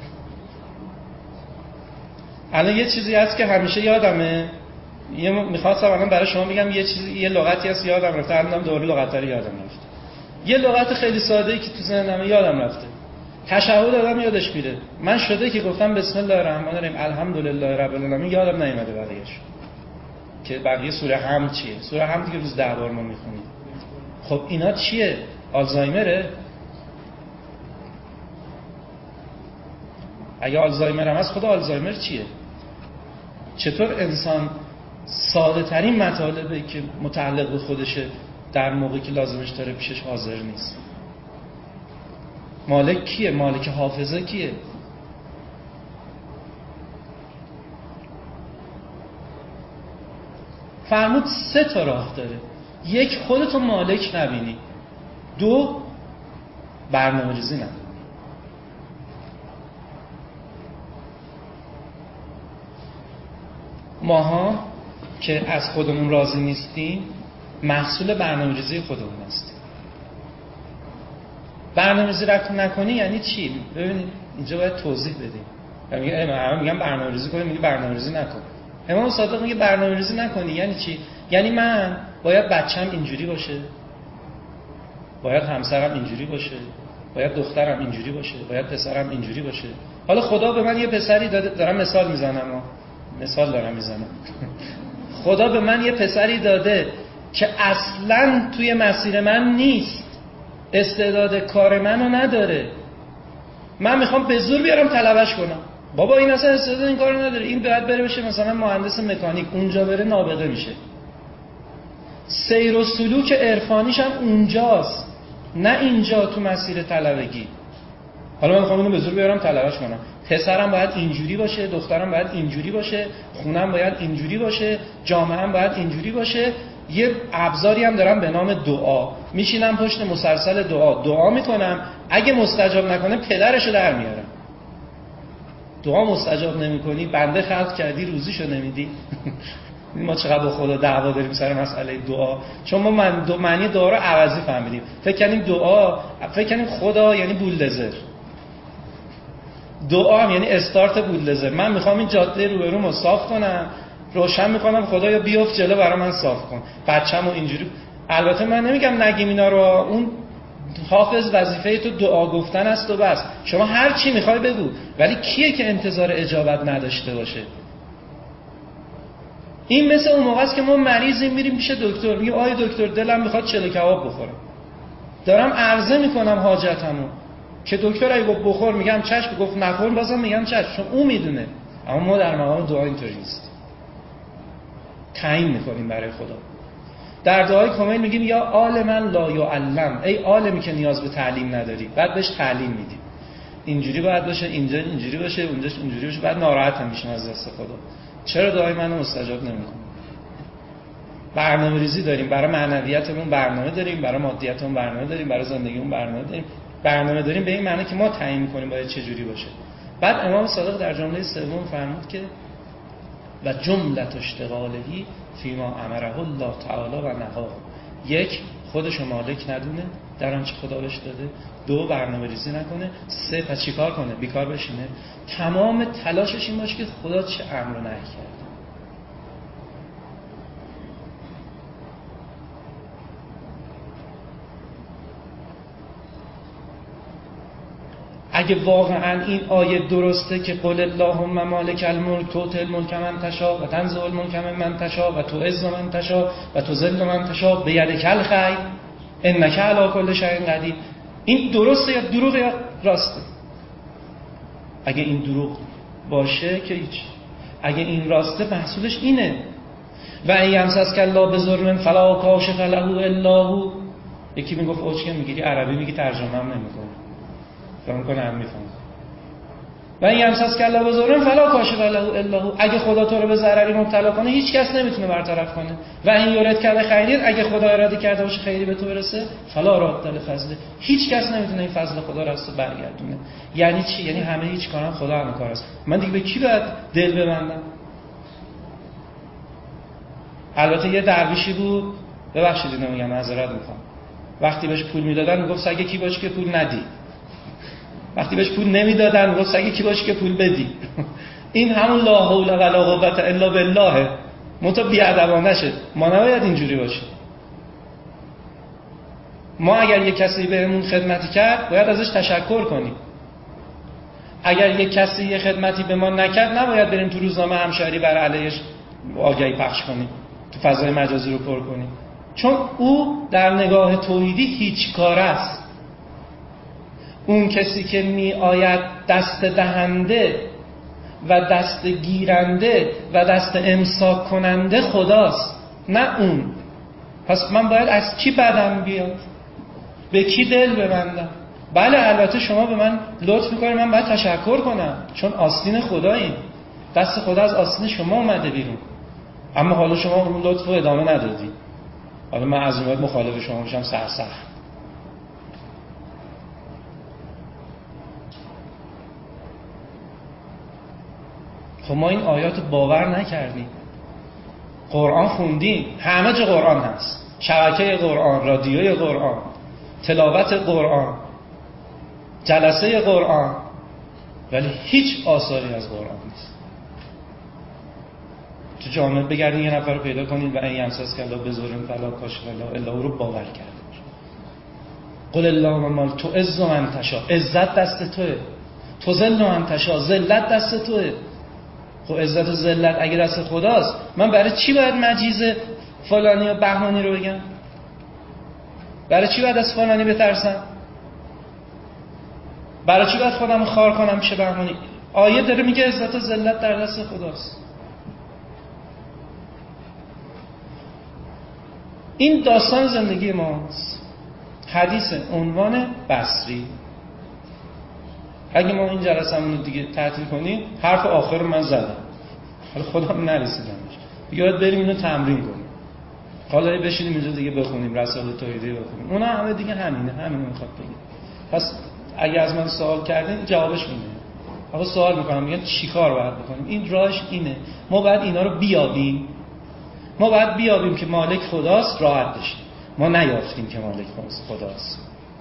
الان یه چیزی هست که همیشه یادمه، یه میخواستم الان برای شما بگم یه چیزی، یه لغتی هست یادم رفته، الان دوباره لغت رو یادم رفته. یه لغت خیلی ساده‌ای که تو ذهنم یادم رفته. تشهد آدم یادش میره. من شده که گفتم بسم الله الرحمن الرحیم الحمدلله رب العالمین یادم نیومده بقیه‌اش. که بقیه سوره حمد چیه؟ سوره حمد که روز ده بار ما میخونیم. خب اینا چیه؟ آلزایمره؟ اگه آلزایمر هم هست خدا آلزایمر چیه؟ چطور انسان ساده ترین مطالبی که متعلق به خودشه در موقعی که لازمش داره پیشش حاضر نیست؟ مالک کیه؟ مالک حافظه کیه؟ فرمود سه تا راه داره. یک، خودتو مالک نبینی. دو، برنامه ریزی نکنی. ماها که از خودمون راضی نیستیم محصول برنامه ریزی خودمون هستیم. برنامه ریزی نکنی یعنی چی؟ ببینید اینجا باید توضیح بدیم. میگم همه میگم برنامه ریزی کنی، میگه برنامه ریزی نکن. امام صادق میگه برنامه ریزی نکنی یعنی چی؟ یعنی من باید بچه‌م اینجوری باشه، باید همسرم اینجوری باشه، باید دخترم اینجوری باشه، باید پسرم اینجوری باشه. حالا خدا به من یه پسری داده، دارم مثال میزنم مثال دارم میزنم خدا به من یه پسری داده که اصلاً توی مسیر من نیست، استعداد کار منو نداره، من میخوام به زور بیارم طلبش کنم. بابا این اصلا استعداد این کارو نداره، این باید بره بشه مثلا مهندس مکانیک، اونجا بره نابغه میشه. سیر و سلوک عرفانیش هم اونجاست، نه اینجا تو مسیر طلبگی. حالا من میخوام اینو به زور بیارم طلبش کنم. پسرم باید اینجوری باشه، دخترم باید اینجوری باشه، خونم باید اینجوری باشه، جامعه‌ام باید اینجوری باشه. یه ابزاری هم دارم به نام دعا، میشینم پشت مسلسل دعا دعا میکنم، اگه مستجاب نکنه پدرشو در میارم. دعا مستجاب نمیکنی بنده خلق کردی روزیشو نمیدی. ما چقدر با خدا دعوا داریم سر مسئله دعا، چون ما من دو معنی دعا رو عوضی فهمیدیم. فکر کنیم دعا، فکر کنیم خدا یعنی بولدوزر. دعا هم یعنی استارت بولدوزر. من میخوام این جاده روبرومو صاف کنم، روشن میکنم، خدایا بیفت جلو برای من صاف کن، بچه‌مو اینجوری. البته من نمیگم نگیم اینا رو، اون حافظ وظیفه تو دعا گفتن است و بس. شما هر چی میخوای بگو، ولی کیه که انتظار اجابت نداشته باشه؟ این مثل اون موقع است که ما مریضیم میریم پیش دکتر، میگیم آی دکتر دلم میخواد چلو کباب بخورم، دارم عرضه میکنم حاجتمو، که دکتر اگه گفت بخور میگم چشم، گفت نخور بازم میگم چشم، چون اون میدونه. اما ما در مقام دعا اینطوری نیست، تعیین میکنیم برای خدا. در دعای کمیل میگیم یا عالما لا یعلم، ای عالمی که نیاز به تعلیم نداری، بعد بهش تعلیم میدیم. اینجوری باید باشه، اینجا اینجوری باشه، اونجاش اینجوری باشه، بعد ناراحت میشیم از دست خدا. چرا دعای منو مستجاب نمیکنه؟ برنامه‌ریزی داریم، برای معنویتمون برنامه داریم، برای مادیاتمون برنامه داریم، برای زندگیمون برنامه داریم. برنامه داریم به این معنی که ما تعیین می‌کنیم باید چه جوری باشه. بعد امام صادق در جمله سوم فرمود که و جمله اشتغالهی فیما امره الله تعالی و نهاه. یک، خودشو مالک ندونه در آنچه خدا بهش داده. دو، برنامه‌ریزی نکنه. سه، پس چیکار کنه؟ بیکار بشینه. تمام تلاشش این باشه که خدا چه امر و نهی کرده. اگه واقعا این آیه درسته که قل اللهم مالک الملک تؤتی الملک من تشاء و تنزع الملک من تشاء و تعز من تشاء و تذل من تشاء بیدک الخیر انک علی کل شیء قدیر، این درسته یا دروغه یا راسته؟ اگه این دروغ باشه که هیچ. اگه این راسته محصولش اینه. و ان یمسسک الله بضر فلا کاشف له الا هو. یکی میگفت اوچ که میگیری عربی میگی ترجمه هم نمیکنه، فهم کنه هم میفهم. و ان یمسسک الله بضر فلا کاشف له الا هو. اگه خدا تو رو به ضرری مبتلا کنه هیچ کس نمیتونه برطرف کنه. و ان یرد کرده خیر، اگه خدا اراده کرده باشه خیری به تو برسه، فلا راد لفضله، هیچ کس نمیتونه این فضل خدا رو از تو برگردونه. یعنی چی؟ یعنی همه هیچ کارم خدا همه کار است. من دیگه به کی باید دل ببندم؟ البته یه درویشی بود، ببخشید اینو میگم، معذرت میخوام، وقتی بهش پول میدادن میگفت سگ کی باشه که پول ندی، وقتی بهش پول نمیدادن میگفت سگ کی باشه که پول بدی. این همون لا حول ولا قوت الا بالله. متا بی‌ادبانه شه. ما نباید اینجوری باشیم. ما اگر یک کسی بهمون خدمتی کرد باید ازش تشکر کنیم. اگر یک کسی یه خدمتی به ما نکرد نباید بریم تو روزنامه همشهری بر علیهش آگهی پخش کنیم، تو فضای مجازی رو پر کنیم، چون او در نگاه توحیدی هیچ کار است. اون کسی که می آید دست دهنده و دست گیرنده و دست امساک کننده خداست، نه اون. پس من باید از کی بدم بیاد؟ به کی دل ببندم؟ بله البته شما به من لطف میکنید، من باید تشکر کنم چون آستین خداییم، دست خدا از آستین شما اومده بیرون، اما حالا شما اون لطف رو ادامه ندادی. حالا من از اون مخالف شما میشم سرسخت. خب ما این آیات باور نکردیم، قرآن خوندیم، همه جا قرآن هست، شبکه قرآن، رادیوی قرآن، تلاوت قرآن، جلسه قرآن، ولی هیچ آثاری از قرآن نیست. تو جامعه بگردین یه نفر رو پیدا کنین و این یمسسک الله بضر فلا کاشف له الا هو رو باور کرده. قل اللهم مال تو عز من تشاء، عزت دست توئه، تو ذل من تشاء، ذلت دست توئه. خب عزت و ذلت اگه دست خداست، من برای چی باید مجیز فلانی و بهمانی رو بگم؟ برای چی باید از فلانی بترسم؟ برای چی باید خودم خار کنم پیش بهمانی؟ آیه داره میگه عزت و ذلت در دست خداست. این داستان زندگی ماست. حدیث عنوان بصری. اگه ما این جلسه‌مون رو دیگه تعطیل کنیم، حرف آخر رو من زدم، حالا خودم نرسیدم دیگه، باید بریم اینو تمرین کنیم. حالا بشینیم اینجا دیگه بخونیم رسائل توحیدی بخونیم، اونا همه دیگه همینه، همینو میخواد بگه. پس اگه از من سوال کردین جوابش میدم. آقا سوال میکنم میگن چیکار باید بکنیم؟ این راهش اینه، ما باید اینا رو بیابیم. ما باید بیابیم که مالک خداست، راحت بشیم. ما نیافتیم که مالک خداست.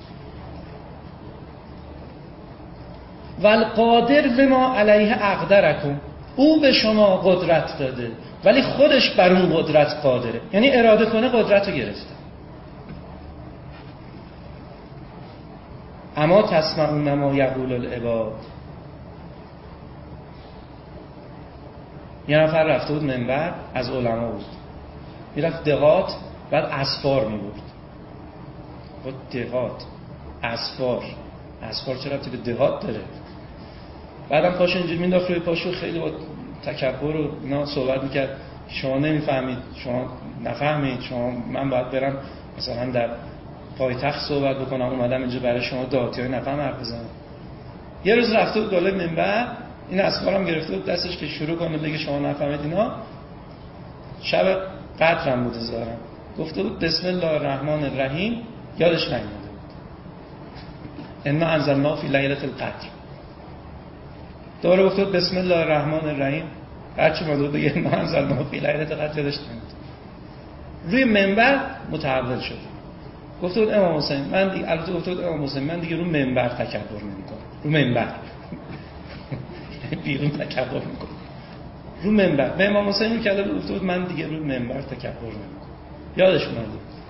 والقادر بما علیه اقدرکم، او به شما قدرت داده ولی خودش بر اون قدرت قادره، یعنی اراده کنه قدرت رو گرفته. اما تسمعون ما یقول العباد. یه نفر رفته بود منبر، از علما بود، میرفت دهات، بعد اسفار میبرد. خود دهات اسفار اسفار چرا ربطی به دهات داره؟ بعدم پاشو اینجوری مینداخت روی پاشو، خیلی با تکبر و اینا صحبت میکرد. شما نمیفهمید، شما نفهمید، شما من باید برم مثلا در پایتخت صحبت بکنم، اومدم اینجا برای شما دهاتیای نفهم حرف بزنم. یه روز رفته بود بالای منبر، این اسفارم گرفته بود دستش که شروع کنه بگه شما نفهمید اینا. شب قدرم بود زارم، گفته بود بسم الله الرحمن الرحیم، یادش نمیاد انا انزلنا فی لیلة القدر. دوباره گفته بود بسم الله الرحمن الرحیم، هرچی ما دو بگه انا انزلنا فی لیلة القدر یادش نمیاد. روی منبر متحول شد، گفته بود امام حسین من دیگه، البته گفته بود امام حسین من دیگه رو منبر تکبر نمی‌کنم. رو منبر بیرون تکبر می‌کنم، رو منبر به امام حسین میگه، گفته بود من دیگه رو منبر تکبر نمی‌کنم. یادش اومد.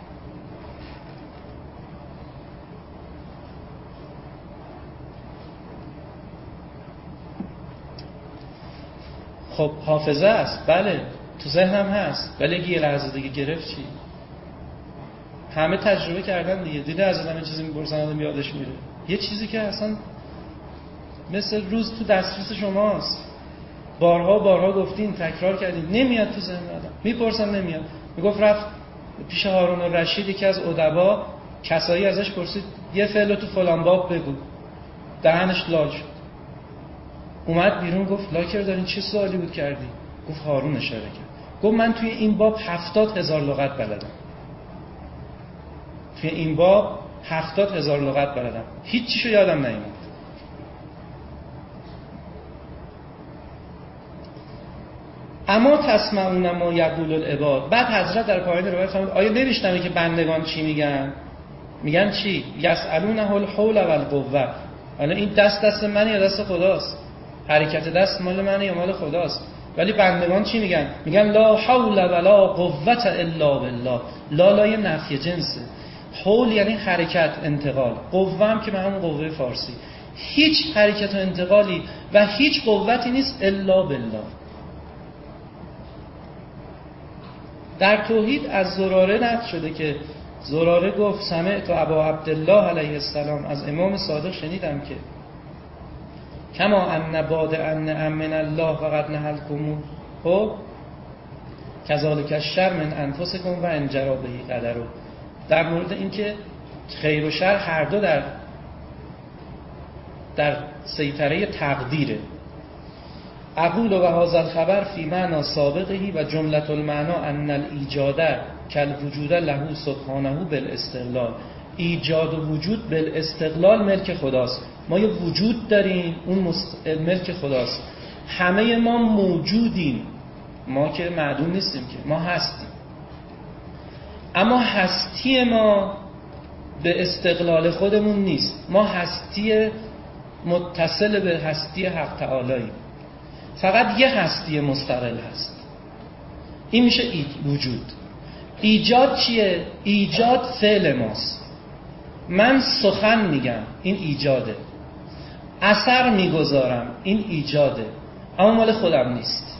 خب حافظه است، بله تو ذهنم هست، ولی اگه یه لحظه دیگه گرفت چی؟ همه تجربه کردن دیگه، دیده از آدم چیزی میپرسن آدم یادش میره. یه چیزی که اصلا مثل روز تو دسترس شماست، بارها بارها گفتین، تکرار کردین، نمیاد تو ذهن آدم. میپرسم نمیاد. میگفت رفت پیش هارون الرشید، یکی از ادبا، کسایی ازش پرسید یه فعل تو فلان باب بگو، دهنش لال شد. اومد بیرون گفت لاکر دارین چه سوالی بود کردی؟ گفت هارون اشاره کرد. گفت من توی این باب هفتاد هزار لغت بلدم. توی این باب هفتاد هزار لغت بلدم، هیچ چیشو یادم نمیاد. اما تسمعون ما یقول العباد. بعد حضرت در پایان روایت فرمود آیا نمیشنوی که بندگان چی میگن؟ میگن چی؟ یسالونه الحول و القوه. حالا این دست دست منه یا دست خداست؟ حرکت دست مال منه یا مال خداست؟ ولی بندگان چی میگن؟ میگن لا حول ولا قوه الا بالله. لا لای نفی جنسه. حول یعنی حرکت، انتقال. قوه هم که به همون قوه فارسی. هیچ حرکت و انتقالی و هیچ قوتی نیست الا بالله. در توحید از زراره نقل شده که زراره گفت سمعت ابا عبدالله علیه السلام، از امام صادق شنیدم که کما ان بعد ان من الله فقط نهلکم خب کذالک الشر من انفسکم و ان جرا به قدر. در مورد اینکه خیر و شر هر دو در در سیطره تقدیره. اقول و هذا الخبر فی معنی سابقه و جملة المعنی ان الایجاد کالوجود له سبحانه بالاستقلال. ایجاد و وجود بالاستقلال ملک خداست. ما یه وجود داریم، اون مست... ملک خداست. همه ما موجودیم، ما که معدوم نیستیم که، ما هستیم. اما هستی ما به استقلال خودمون نیست. ما هستی متصل به هستی حق تعالی. فقط یه هستی مستقل هست. این میشه ای... وجود. ایجاد چیه؟ ایجاد فعل ماست. من سخن میگم، این ایجاده. اثر میگذارم، این ایجاده. اما مال خودم نیست.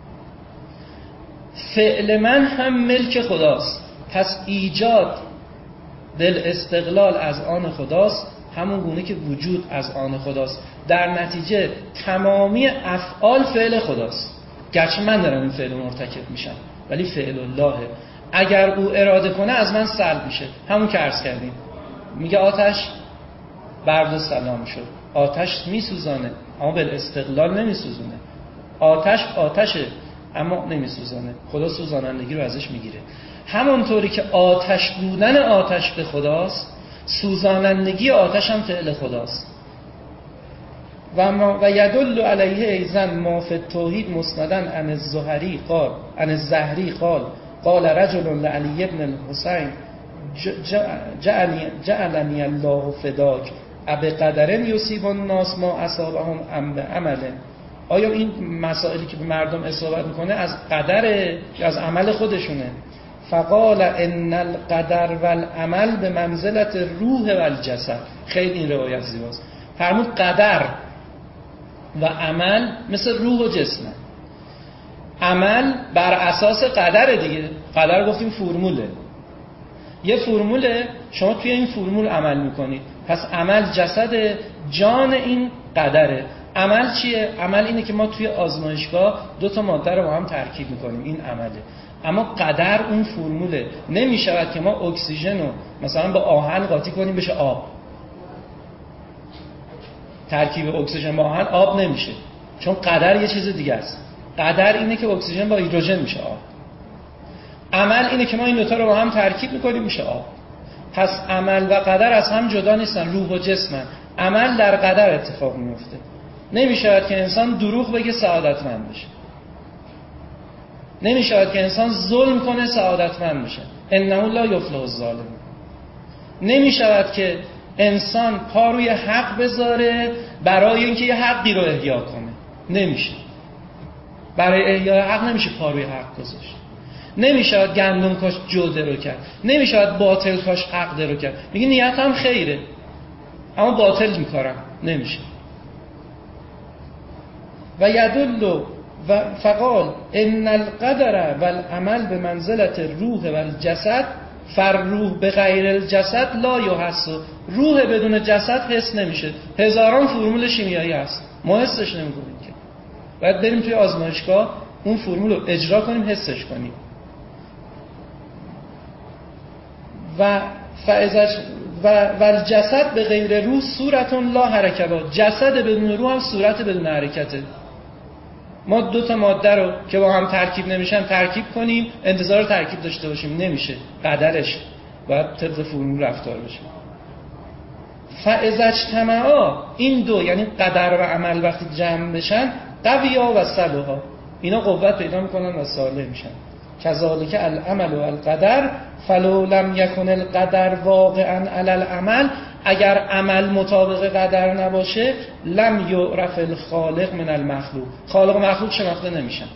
فعل من هم ملک خداست. پس ایجاد دل استقلال از آن خداست، همون گونه که وجود از آن خداست. در نتیجه تمامی افعال فعل خداست. گرچه من دارم این فعل مرتکب میشم، ولی فعل اللهه. اگر او اراده کنه از من سلب میشه. همون که عرض کردیم، میگه آتش برد و سلام شد. آتش میسوزانه اما به استقلال نمیسوزونه. آتش آتشه اما نمیسوزانه. خدا سوزانندگی رو ازش میگیره. همونطوری که آتش بودن آتش به خداست، سوزانندگی آتش هم فعل خداست. و ما و یدل علیه ایزن ما فی التوحید مسندن عن الزهری قال عن الزهری قال قال رجل لعلی ابن الحسین جعلنی جعلنی الله فداک اب قدر یصیب الناس ما اصابهم ام بعمل. آیا این مسائلی که به مردم اصابت میکنه از قدره یا از عمل خودشونه؟ فقال ان القدر والعمل به منزلت روح و الجسد. خیلی این روایت زیباست. فرمود قدر و عمل مثل روح و جسمه. عمل بر اساس قدر دیگه. قدر گفتیم فرموله. یه فرموله، شما توی این فرمول عمل میکنید. پس عمل جسد، جان این قدره. عمل چیه؟ عمل اینه که ما توی آزمایشگاه دو تا ماده رو با هم ترکیب میکنیم، این عمله. اما قدر اون فرموله. نمیشود که ما اکسیژن رو مثلا با آهن قاطی کنیم بشه آب. ترکیب اکسیژن با آهن آب نمیشه، چون قدر یه چیز دیگه است. قدر اینه که اکسیژن با هیدروژن میشه آب. عمل اینه که ما این دوتا رو با هم ترکیب میکنیم میشه آب. پس عمل و قدر از هم جدا نیستن، روح و جسمن. عمل در قدر اتفاق میفته. نمیشود که انسان دروغ بگه سعادتمند بشه. نمیشود که انسان ظلم کنه سعادتمند بشه. انه لا یفلح الظالم. نمیشود که انسان پا روی حق بذاره برای اینکه یه حقی رو احیا کنه. نمیشه. برای احیای حق نمیشه پا روی حق گذاشت. نمیشود گندم کاش جو درو کرد. نمیشود باطل کاش حق درو کرد. میگه نیتم خیره اما باطل میکارم. نمیشه. و یدل و فقال ان القدر والعمل به منزلت روح و الجسد فالروح به غیر الجسد لا یحس. روح بدون جسد حس نمیشه. هزاران فرمول شیمیایی هست، ما حسش نمیکنیم که. باید بریم توی آزمایشگاه اون فرمول رو اجرا کنیم، حسش کنیم. و فازج و والجسد به غیر روح صورت لا حرکت. جسد بدون روح هم صورت بدون حرکته. ما دو تا ماده رو که با هم ترکیب نمیشن ترکیب کنیم، انتظار ترکیب داشته باشیم، نمیشه. قدرش باید طبق فرمول رفتار بشه. فاذا اجتمعا، این دو یعنی قدر و عمل وقتی جمع بشن، قویا و صلوحا، اینا قوت پیدا میکنن و صالح میشن. کذالک العمل و القدر فلو لم یکن القدر واقعا علی العمل، اگر عمل مطابق قدر نباشه لم یعرف الخالق من المخلوق، خالق و مخلوق شناخته نمیشن.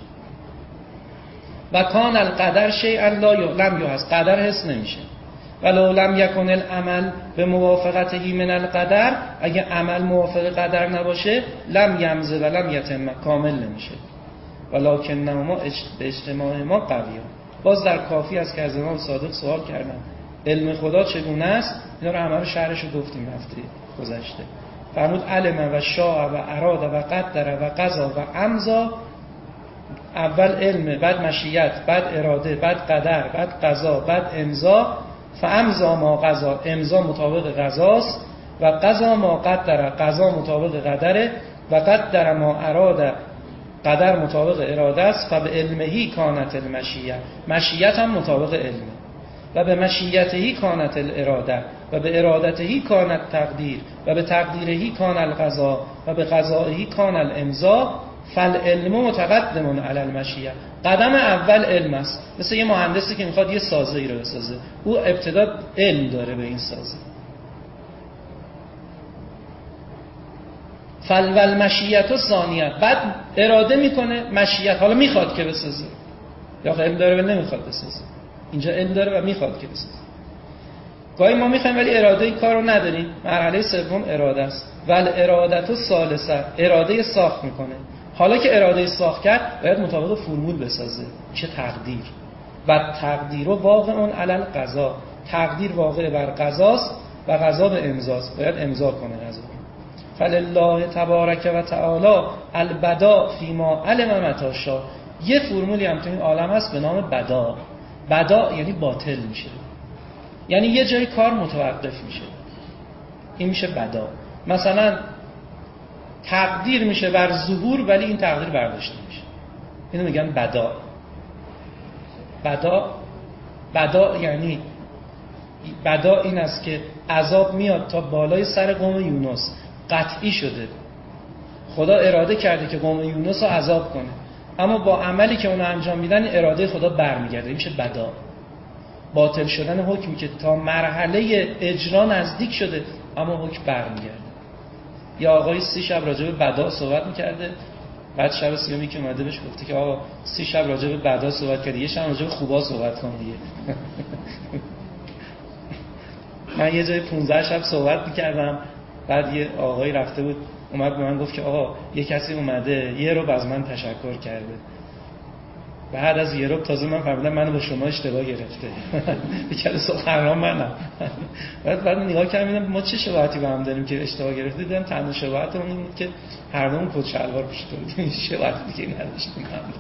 و کان القدر شیئا لا لم یحس، قدر حس نمیشه. ولو لم یکن العمل به موافقته من القدر، اگه عمل موافق قدر نباشه لم یمضی و لم یتم، کامل نمیشه. ولکنهما به اجتماع ما قویان. باز در کافی است که از امام صادق سوال کردن علم خدا چگونه است، اینا رو همه رو شرحش رو گفتیم هفته گذشته. فرمود علم و شاء و اراد و قدر و قضا و امضا. اول علم، بعد مشیت، بعد اراده، بعد قدر، بعد قضا، بعد امضا. فامضا ما قضا، امضا مطابق قضاست، و قضا ما قدر، قضا مطابق قدره، و قدر ما اراده، قدر مطابق اراده است. و به علمهی کانت المشیه، مشیت هم مطابق علمه. و به مشیتهی کانت الاراده، و به ارادتهی کانت تقدیر، و به تقدیرهی کان القضا، و به قضایهی کان الامضا. فالعلم متقدم علی المشیه، قدم اول علم است. مثل یه مهندسی که میخواد یه سازه ای رو بسازه، او ابتدا علم داره به این سازه. فالمشیت ثانیه، بعد اراده میکنه، مشیت حالا میخواد که بسازه، یا علم داره و نمیخواد بسازه. اینجا علم داره و میخواد که بسازه. گاهی ما میخوایم ولی اراده این کار رو نداریم. مرحله سوم اراده است. ول ارادت الثالثه، اراده ساخت میکنه. حالا که اراده ساخت کرد باید مطابق فرمول بسازه، چه تقدیر. و تقدیر واقع اون علی القضا، تقدیر واقع بر قضاست و قضا به امضاست، باید امضا کنه قضا. فلله تبارک و تعالی البدا فیما علم متاشا. یه فرمولی هم تو این عالم هست به نام بدا. بدا یعنی باطل میشه، یعنی یه جای کار متوقف میشه، این میشه بدا. مثلا تقدیر میشه بر ظهور ولی این تقدیر برداشته میشه، اینو میگن بدا. بدا بدا یعنی بدا این است که عذاب میاد تا بالای سر قوم یونس، قطعی شده، خدا اراده کرده که قوم یونس رو عذاب کنه، اما با عملی که اونو انجام میدن اراده خدا برمیگرده، این میشه بدا. باطل شدن حکمی که تا مرحله اجرا نزدیک شده اما حکم برمیگرده. یا آقای سی شب راجع به بدا صحبت میکرده، بعد شب سیومی که اومده بهش گفته که آقا سی شب راجع به بدا صحبت کردی، یه شب راجع به خوبا صحبت کن دیگه. من یه جای پانزده شب صحبت میکردم، بعد یه آقایی رفته بود اومد به من گفت که آقا یه کسی اومده یه رو از من تشکر کرده. بعد از یه رو تازه من فهمیدم منو با شما اشتباه گرفته. بیچاره سخنران منم. بعد بعد نگاه کردم ما چه شباهتی به هم داریم که اشتباه گرفته. دیدم تنها شباهتمون این بود که هر دومون کت شلوار پوشیده بودیم، شباهتی دیگه نداشتیم هم.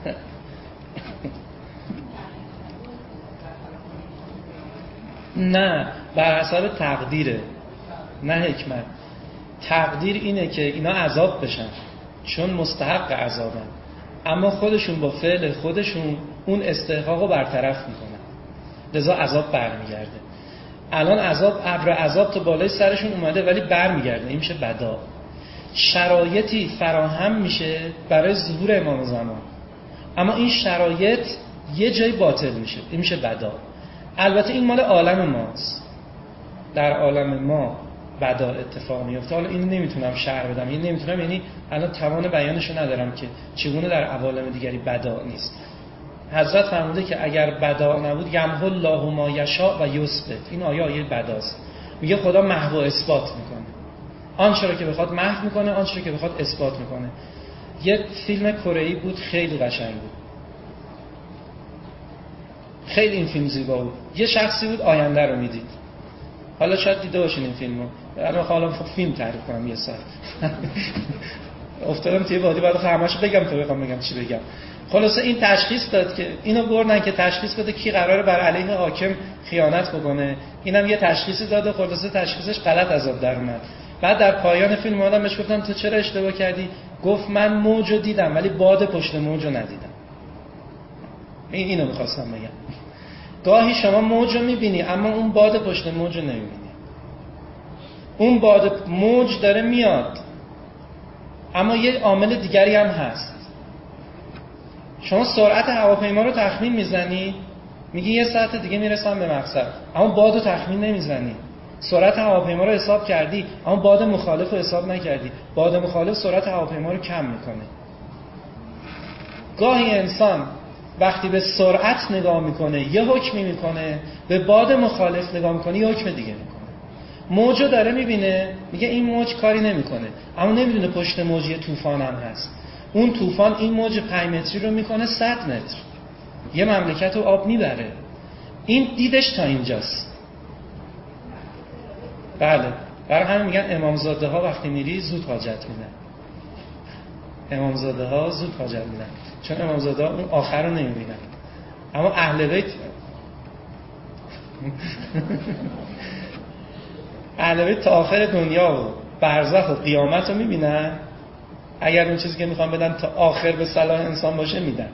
نه، بر حسب تقدیره، نه حکمت. تقدیر اینه که اینا عذاب بشن چون مستحق عذابن، اما خودشون با فعل خودشون اون استحقاق رو برطرف میکنن، لذا عذاب برمیگرده. الان عذاب، ابر عذاب تو بالای سرشون اومده ولی برمیگرده، این میشه بدا. شرایطی فراهم میشه برای ظهور امام زمان، اما این شرایط یه جای باطل میشه، این میشه بدا. البته این مال عالم ماست، در عالم ما بدا اتفاق میفته. حالا اینو نمیتونم شرح بدم، این نمیتونم، یعنی الان توان بیانشو ندارم که چگونه در عوالم دیگری بدا نیست. حضرت فرموده که اگر بدا نبود یمحو الله ما یشاء و یثبت، این آیه آیه بداست. میگه خدا محو و اثبات میکنه، آنچه را که بخواد محو میکنه، آنچه را که بخواد اثبات میکنه. یه فیلم کره‌ای بود خیلی قشنگ بود، خیلی این فیلم زیبا بود. یه شخصی بود آینده رو میدید، حالا شاید دیده باشین این فیلمو. الان حالا فیلم تعریف کنم یه ساعت. افتادم توی وادی، بعد همه‌شو بگم تو بخوام بگم چی بگم. خلاصه این تشخیص داد که اینو بردن که تشخیص بده کی قراره بر علیه حاکم خیانت بکنه. اینم یه تشخیصی داد، خلاصه تشخیصش غلط از آب در اومد. بعد در پایان فیلم اومدم بهش گفتم تو چرا اشتباه کردی؟ گفت من موجو دیدم ولی باد پشت موجو ندیدم. این اینو می‌خواستم بگم. گاهی شما موجو می‌بینی اما اون باد پشت موجو نمی‌بینی. اون باد موج داره میاد اما یه عامل دیگری هم هست. شما سرعت هواپیما رو تخمین میزنی، میگی یه ساعت دیگه میرسم به مقصد، اما باد رو تخمین نمیزنی. سرعت هواپیما رو حساب کردی اما باد مخالف رو حساب نکردی. باد مخالف سرعت هواپیما رو کم میکنه. گاهی انسان وقتی به سرعت نگاه میکنه یه حکمی میکنه، به باد مخالف نگاه میکنه یه حکم دیگه میکنه. موجو داره میبینه، میگه این موج کاری نمیکنه، اما نمیدونه پشت موج یه طوفان هم هست. اون طوفان این موج پنج متری رو میکنه صد متر، یه مملکت رو آب میبره. این دیدش تا اینجاست. بله، برای همین میگن امامزاده ها وقتی میری زود حاجت میدن. امامزاده ها زود حاجت میدن چون امامزاده ها اون آخر رو نمیبینن، اما اهل بیت اهل بیت تا آخر دنیا و برزخ و قیامت رو میبینن. اگر اون چیزی که میخوام بدن تا آخر به صلاح انسان باشه میدن.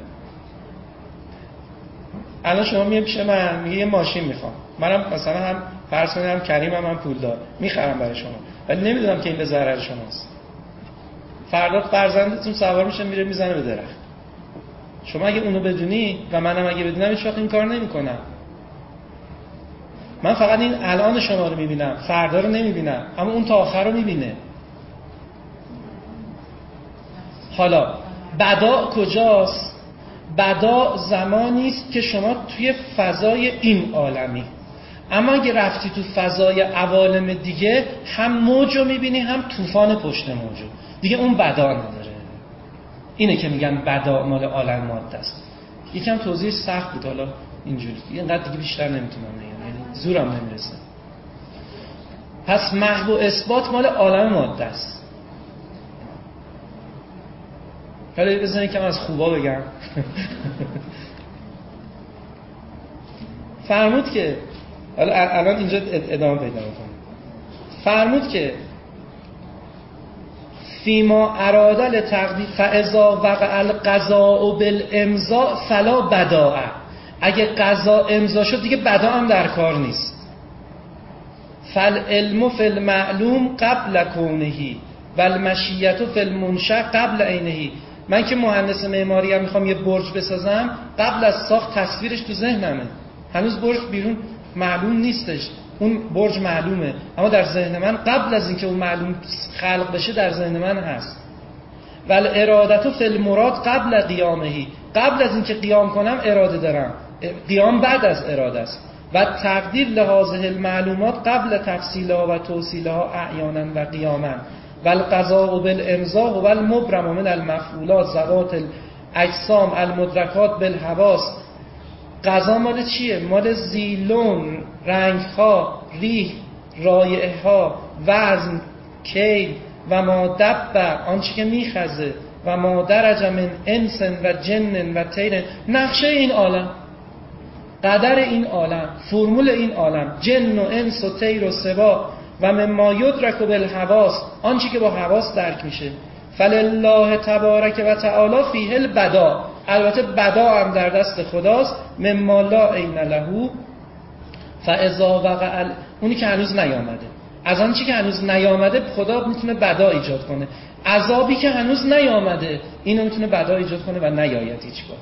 الان شما میگه پیش من میگه یه ماشین میخوام، منم مثلا هم فرض کنم کریمم هم پولدار، میخرم برای شما ولی نمیدونم که این به ضرر شماست. فردا فرزندتون سوار میشه میره میزنه به درخت. شما اگه اونو بدونی و منم اگه بدونم هیچ وقت این کار نمیکنم. من فقط این الان شما رو میبینم، فردا رو نمیبینم، اما اون تا آخر رو میبینه. حالا بدا کجاست؟ بدا زمانی است که شما توی فضای این عالمی، اما اگه رفتی تو فضای عوالم دیگه هم موجو میبینی هم طوفان پشت موجو، دیگه اون بدا نداره. اینه که میگن بدا مال عالم ماده است. یکم توضیح سخت بود، حالا اینجوری اینقدر دیگه بیشتر نمیتونم بگم، یعنی زورم نمیرسه. پس محو و اثبات مال عالم ماده است. حالا بزنید که من از خوبا بگم. فرمود که حالا الان اینجا ادامه پیدا می‌کنه. فرمود که فیما اراده لتقدیر فاذا وقع القضاء بالامضاء فلا بداء. اگه قضا امضا شد دیگه بدا هم در کار نیست. فالعلم فی المعلوم قبل کونه و المشیة فی المنشأ قبل عینه. من که مهندس معماری هم میخوام یه برج بسازم، قبل از ساخت تصویرش تو ذهنمه. هنوز برج بیرون معلوم نیستش، اون برج معلومه، اما در ذهن من قبل از اینکه اون معلوم خلق بشه در ذهن من هست. ول ارادت فی المراد قبل قیامه. قبل از اینکه قیام کنم اراده دارم، قیام بعد از اراده است. و تقدیر لهذه المعلومات قبل تفصیلها و توصیلها احیانا و قیاما. والقضاء بالامضاء هو المبرم من المفعولات ذوات الاجسام المدرکات بالحواس. قضا مال چیه؟ مال زیلون، رنگ‌ها، ریح، رایحه‌ها، وزن، کیل و ما دب، آنچه که میخزه، و ما درج من انس و جن و طیر. نقشه این عالم، قدر این عالم، فرمول این عالم، جن و انس و طیر و سبا و مما یدرک بالحواس، آنچه که با حواس درک میشه. فلله تبارک و تعالی فیه البدا. البته بدا هم در دست خداست. مما لا عین له فاذا وقع، اونی که هنوز نیامده. از آنچه که هنوز نیامده خدا میتونه بدا ایجاد کنه. عذابی که هنوز نیامده اینو میتونه بدا ایجاد کنه و نیاید هیچگاه.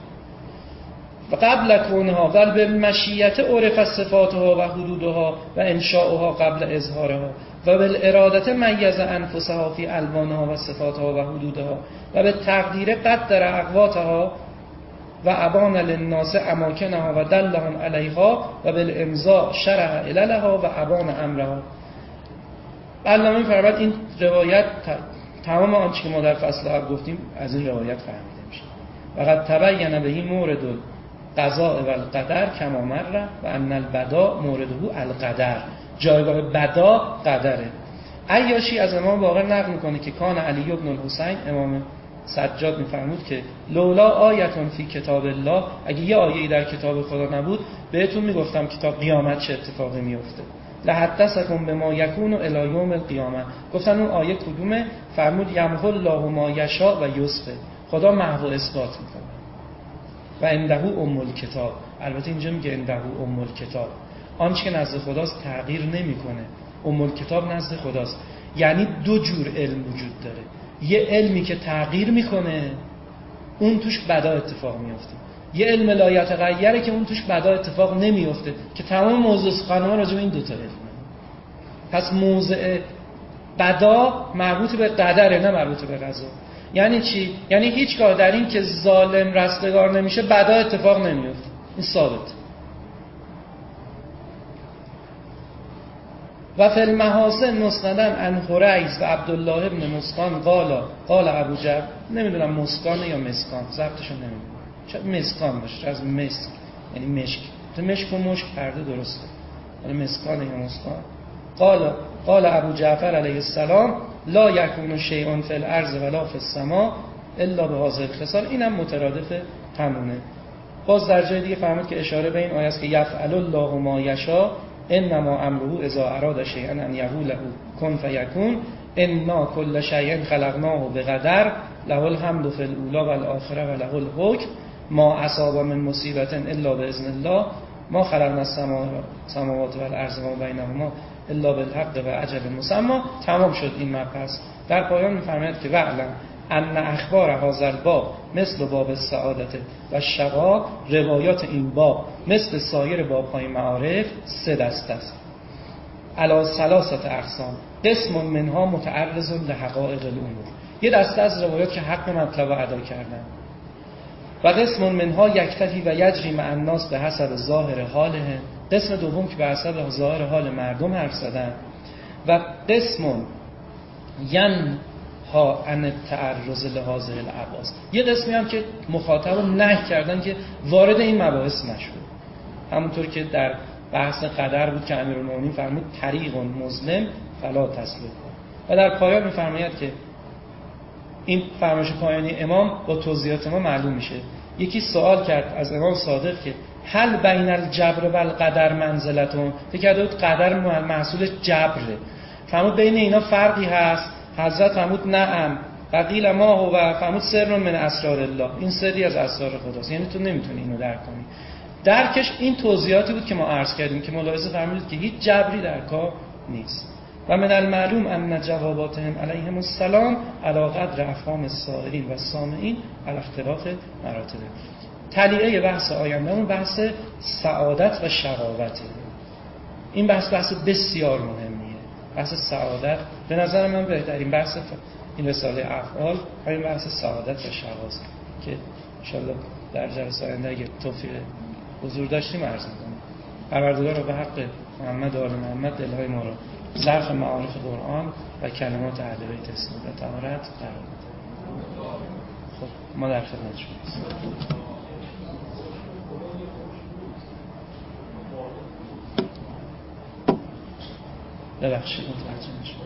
و قبل کونها ول بالمشیت عرف صفاتها و حدودها و انشاؤها قبل اظهارها و بالارادت میز انفسها فی الوانها و صفاتها و حدودها و به تقدیر قدر اقواتها و ابان للناس اماکنها و دلهم علیها و بالامضاء شرع عللها و ابان امرها. علامه می‌فرماید این روایت تمام آنچه که ما در فصل اول گفتیم از این روایت فهمیده میشه. و قد تبین بهی مورد قضاء و القدر کما مر و ان البدا مورده القدر. جایگاه بدا قدره. عیاشی از امام باقر نقل میکنه که کان علی بن الحسین، امام سجاد میفرمود که لولا آیتون فی کتاب الله، اگه یه آیه‌ای در کتاب خدا نبود بهتون میگفتم کتاب قیامت چه اتفاقی میفته. لحدثکم بما یکون الی یوم القیامه. گفتن اون آیه کدومه؟ فرمود یمحو الله ما یشاء و یثبت. خدا محو و اثبات میکنه. و عنده ام الکتاب. البته اینجا میگه عنده ام الکتاب، آنچه که نزد خداست تغییر نمیکنه. ام الکتاب نزد خداست. یعنی دو جور علم وجود داره. یه علمی که تغییر میکنه، اون توش بدا اتفاق میفته. یه علم لا یتغیره که اون توش بدا اتفاق نمیفته، که تمام موضوع سخن ما راجع به این دو تا علمه. پس موضع بدا مربوط به قدره، نه مربوط به قضا. یعنی چی؟ یعنی هیچگاه در این که ظالم رستگار نمیشه بدا اتفاق نمیفته. این ثابت. و فی المحاسن مسندن عن حریز و عبدالله ابن مسکان قال قال ابو جعفر، نمیدونم مسکان یا مسکان، ضبطشو نمیدونم، شاید مسکان باشه، از مسک یعنی مشک، تو مشک و مشک پرده درسته، حالا مسکان یا مسکان. قال قال ابو جعفر علیه السلام لا یکون شیء فی الارض ولا فی السماء الا بهذا الخصال. اینم مترادف همونه. باز در جای دیگه فهمید که اشاره به این آیه است که یفعل الله ما یشاء انما امره اذا اراد شیئا ان یقول له کن فیکون انا کل شیء خلقناه بقدر له الحمد فی الاولی والآخره و له الحکم ما اصاب من مصیبت الا باذن الله ما خلقنا السماوات والارض و بینهما الا بالحق و اجل مسمى. تمام شد این مبحث. در پایان می‌فرماید که وعلم ان اخبار هذا الباب مثل باب السعادت و شقا، روایات این باب مثل سایر باب‌های معارف سه دسته است. علی ثلاثه اقسام، قسم منها متعرض لحقائق الامور، یه دسته از روایات که حق مطلب رو ادا کردن، و قسم منها یکتفی و یجری مع الناس به حسب ظاهر حاله، قسم دوم که به حسب ظاهر حال مردم حرف زدن، و قسم ین ها ان تعرض لهذه الابواس، یه قسمی هم که مخاطب رو نهی کردن که وارد این مباحث نشود. همونطور که در بحث قدر بود که امیرالمومنین فرمود طریق مظلم فلا تسلک. و در پایان می‌فرماید که این فرمایش پایانی امام با توضیحات ما معلوم میشه. یکی سوال کرد از امام صادق که هل بین الجبر و القدر منزلتون، فکر بود قدر محصول جبره، فرمود بین اینا فرقی هست. حضرت فرمود نعم و قیل ما هو، و فرمود سر من اسرار الله، این سری از اسرار خداست، یعنی تو نمیتونی اینو درک کنی. درکش این توضیحاتی بود که ما عرض کردیم که ملاحظه فرمودید که هیچ جبری در کار نیست. و من المعلوم ان جواباتهم علیهم السلام علی قدر افهام السائلین و السامعین علی اختلاف مراتب. تلیعه بحث آیندهمون بحث سعادت و شقاوته. این بحث بحث بسیار مهمیه. بحث سعادت به نظر من بهترین بحث این رساله افعال همین بحث سعادت و شقاست که ان شاءالله در جلسه آینده اگه توفیق حضور داشتیم عرض می‌کنم. پروردگار رو به حق محمد و آل محمد دلهای ما رو ظرف معارف قرآن و کلمات اهل بیت اسلام و طهارت قرار بده. خب ما در خدمت شما. ببخشید متوجه نشدم.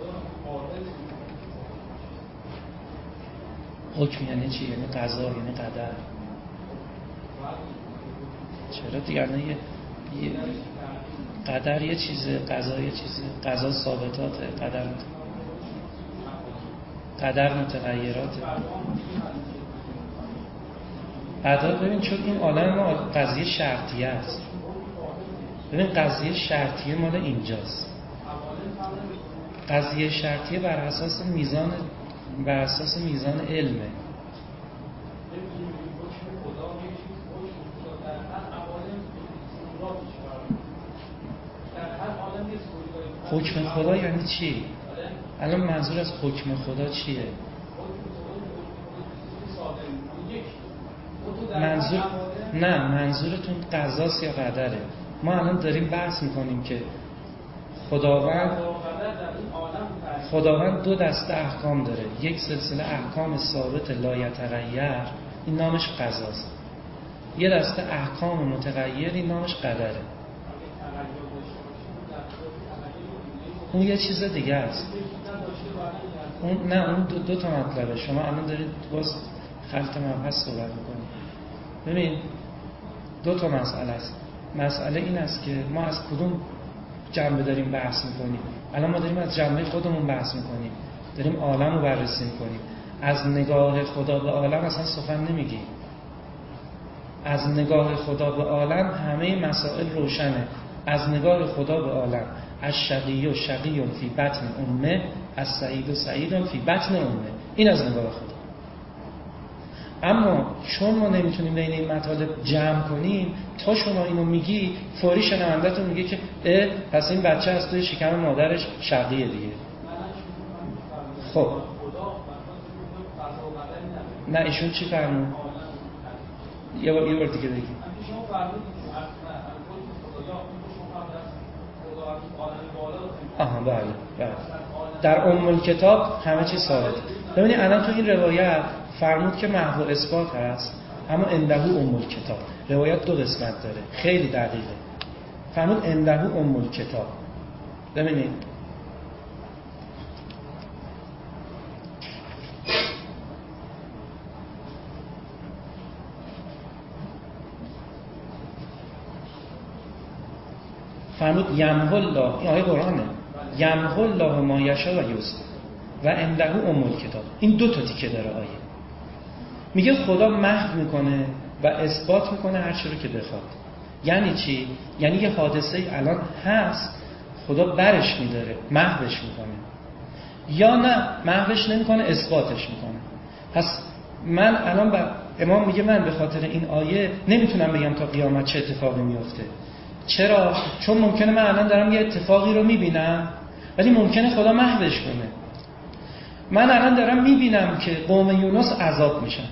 حکم یعنی چی؟ یعنی قضا، یعنی قدر. چرا دیگر نه یه قدر یه چیزه، قضا یه چیزه. قضا ثابتاته، قدر مت... قدر متغیراته. قدر ببین چون این عالم ما قضیه شرطیه است. ببین قضیه شرطیه مال اینجاست. قضیه شرطیه بر اساس میزان بر اساس میزان علمه. حکم خدا یعنی چی؟ الان منظور از حکم خدا چیه؟ منظور نه منظورتون قضاست یا قدره؟ ما الان داریم بحث میکنیم که خداوند خداوند دو دسته احکام داره. یک سلسله احکام ثابت لا یتغیر، این نامش قضاست. یه دسته احکام متغیر، این نامش قدره. اون یه چیز دیگه است. اون نه اون دو, دو تا مطلبه. شما الان دارید باز خلط مبحث صحبت میکنید. ببین دو تا مسئله است. مسئله این است که ما از کدوم جنبه داریم بحث میکنیم. الان ما داریم از جنبه خودمون بحث میکنیم، داریم عالم رو بررسی میکنیم. از نگاه خدا به عالم اصلا سخن نمیگیم. از نگاه خدا به عالم همه مسائل روشنه. از نگاه خدا به عالم از شقی و شقی فی بطن امه، از سعید و سعید فی بطن امه. این از نگاه خدا. اما چون ما نمیتونیم بین این مطالب جمع کنیم، تا شما اینو میگی فوری شنونده‌تون میگه که اه پس این بچه از توی شکم مادرش شقیه دیگه. خب نه ایشون چی فرمود؟ یه بار یه بار دیگه بگید. آها بله بله. در ام الکتاب همه چیز ثابته. ببینید الان تو این روایت فرمود که محو و اثبات هست، اما عنده ام الکتاب. روایت دو قسمت داره، خیلی دقیقه. فرمود عنده ام الکتاب. ببینید فرمود یمحو الله، این آیه قرآنه، یمحو الله ما یشاء و یثبت و عنده ام الکتاب. این دو تا تیکه داره آیه. میگه خدا محو میکنه و اثبات میکنه هر چی رو که بخواد. یعنی چی؟ یعنی یه حادثه الان هست، خدا برش میداره، محوش میکنه، یا نه محوش نمیکنه، اثباتش میکنه. پس من الان با امام میگه من به خاطر این آیه نمیتونم بگم تا قیامت چه اتفاقی میفته. چرا؟ چون ممکنه من الان دارم یه اتفاقی رو میبینم ولی ممکنه خدا محوش کنه. من الان دارم میبینم که قوم یونس عذاب میشن،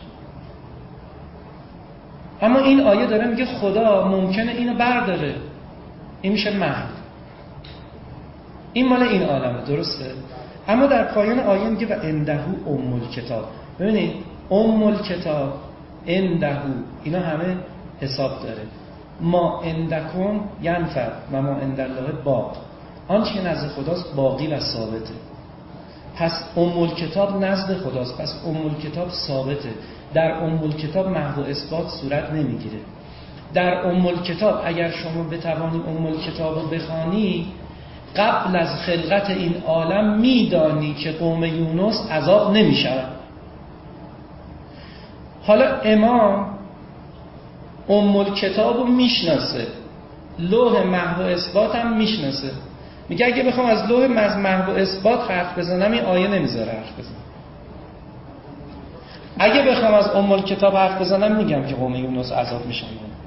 اما این آیه داره میگه خدا ممکنه اینو برداره، این میشه محو. این مال این عالمه، درسته؟ اما در پایان آیه میگه و عنده ام الکتاب. ببینید ام الکتاب، عنده، اینا همه حساب داره. ما عندکم ینفد و ما عند الله باق. آنچه که نزد خداست باقی و ثابته. پس ام الکتاب نزد خداست، پس ام الکتاب ثابته. در ام الکتاب محو و اثبات صورت نمیگیره. در ام الکتاب اگر شما بتوانی ام الکتاب رو بخوانی، قبل از خلقت این عالم میدانی که قوم یونس عذاب نمیشن. حالا امام ام الکتاب رو میشناسه، لوح محو و اثبات هم میشناسه. میگه اگه بخوام از لوح محو و اثبات حرف بزنم این آیه نمیذاره حرف بزنم. اگه بخوام از ام الکتاب حرف بزنم میگم که قوم یونس عذاب میشن،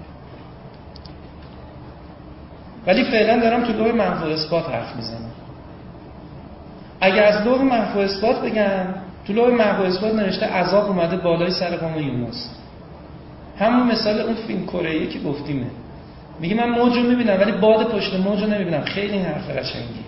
ولی فعلا دارم تو لوح محو و اثبات حرف میزنم. اگه از لوح محو و اثبات بگم، تو لوح محو و اثبات نوشته عذاب اومده بالای سر قوم یونس. همون مثال اون فیلم کره‌ای که گفتیمه. میگه من موج رو میبینم ولی باد پشت موج رو نمیبینم. خیلی این حرف قشنگی.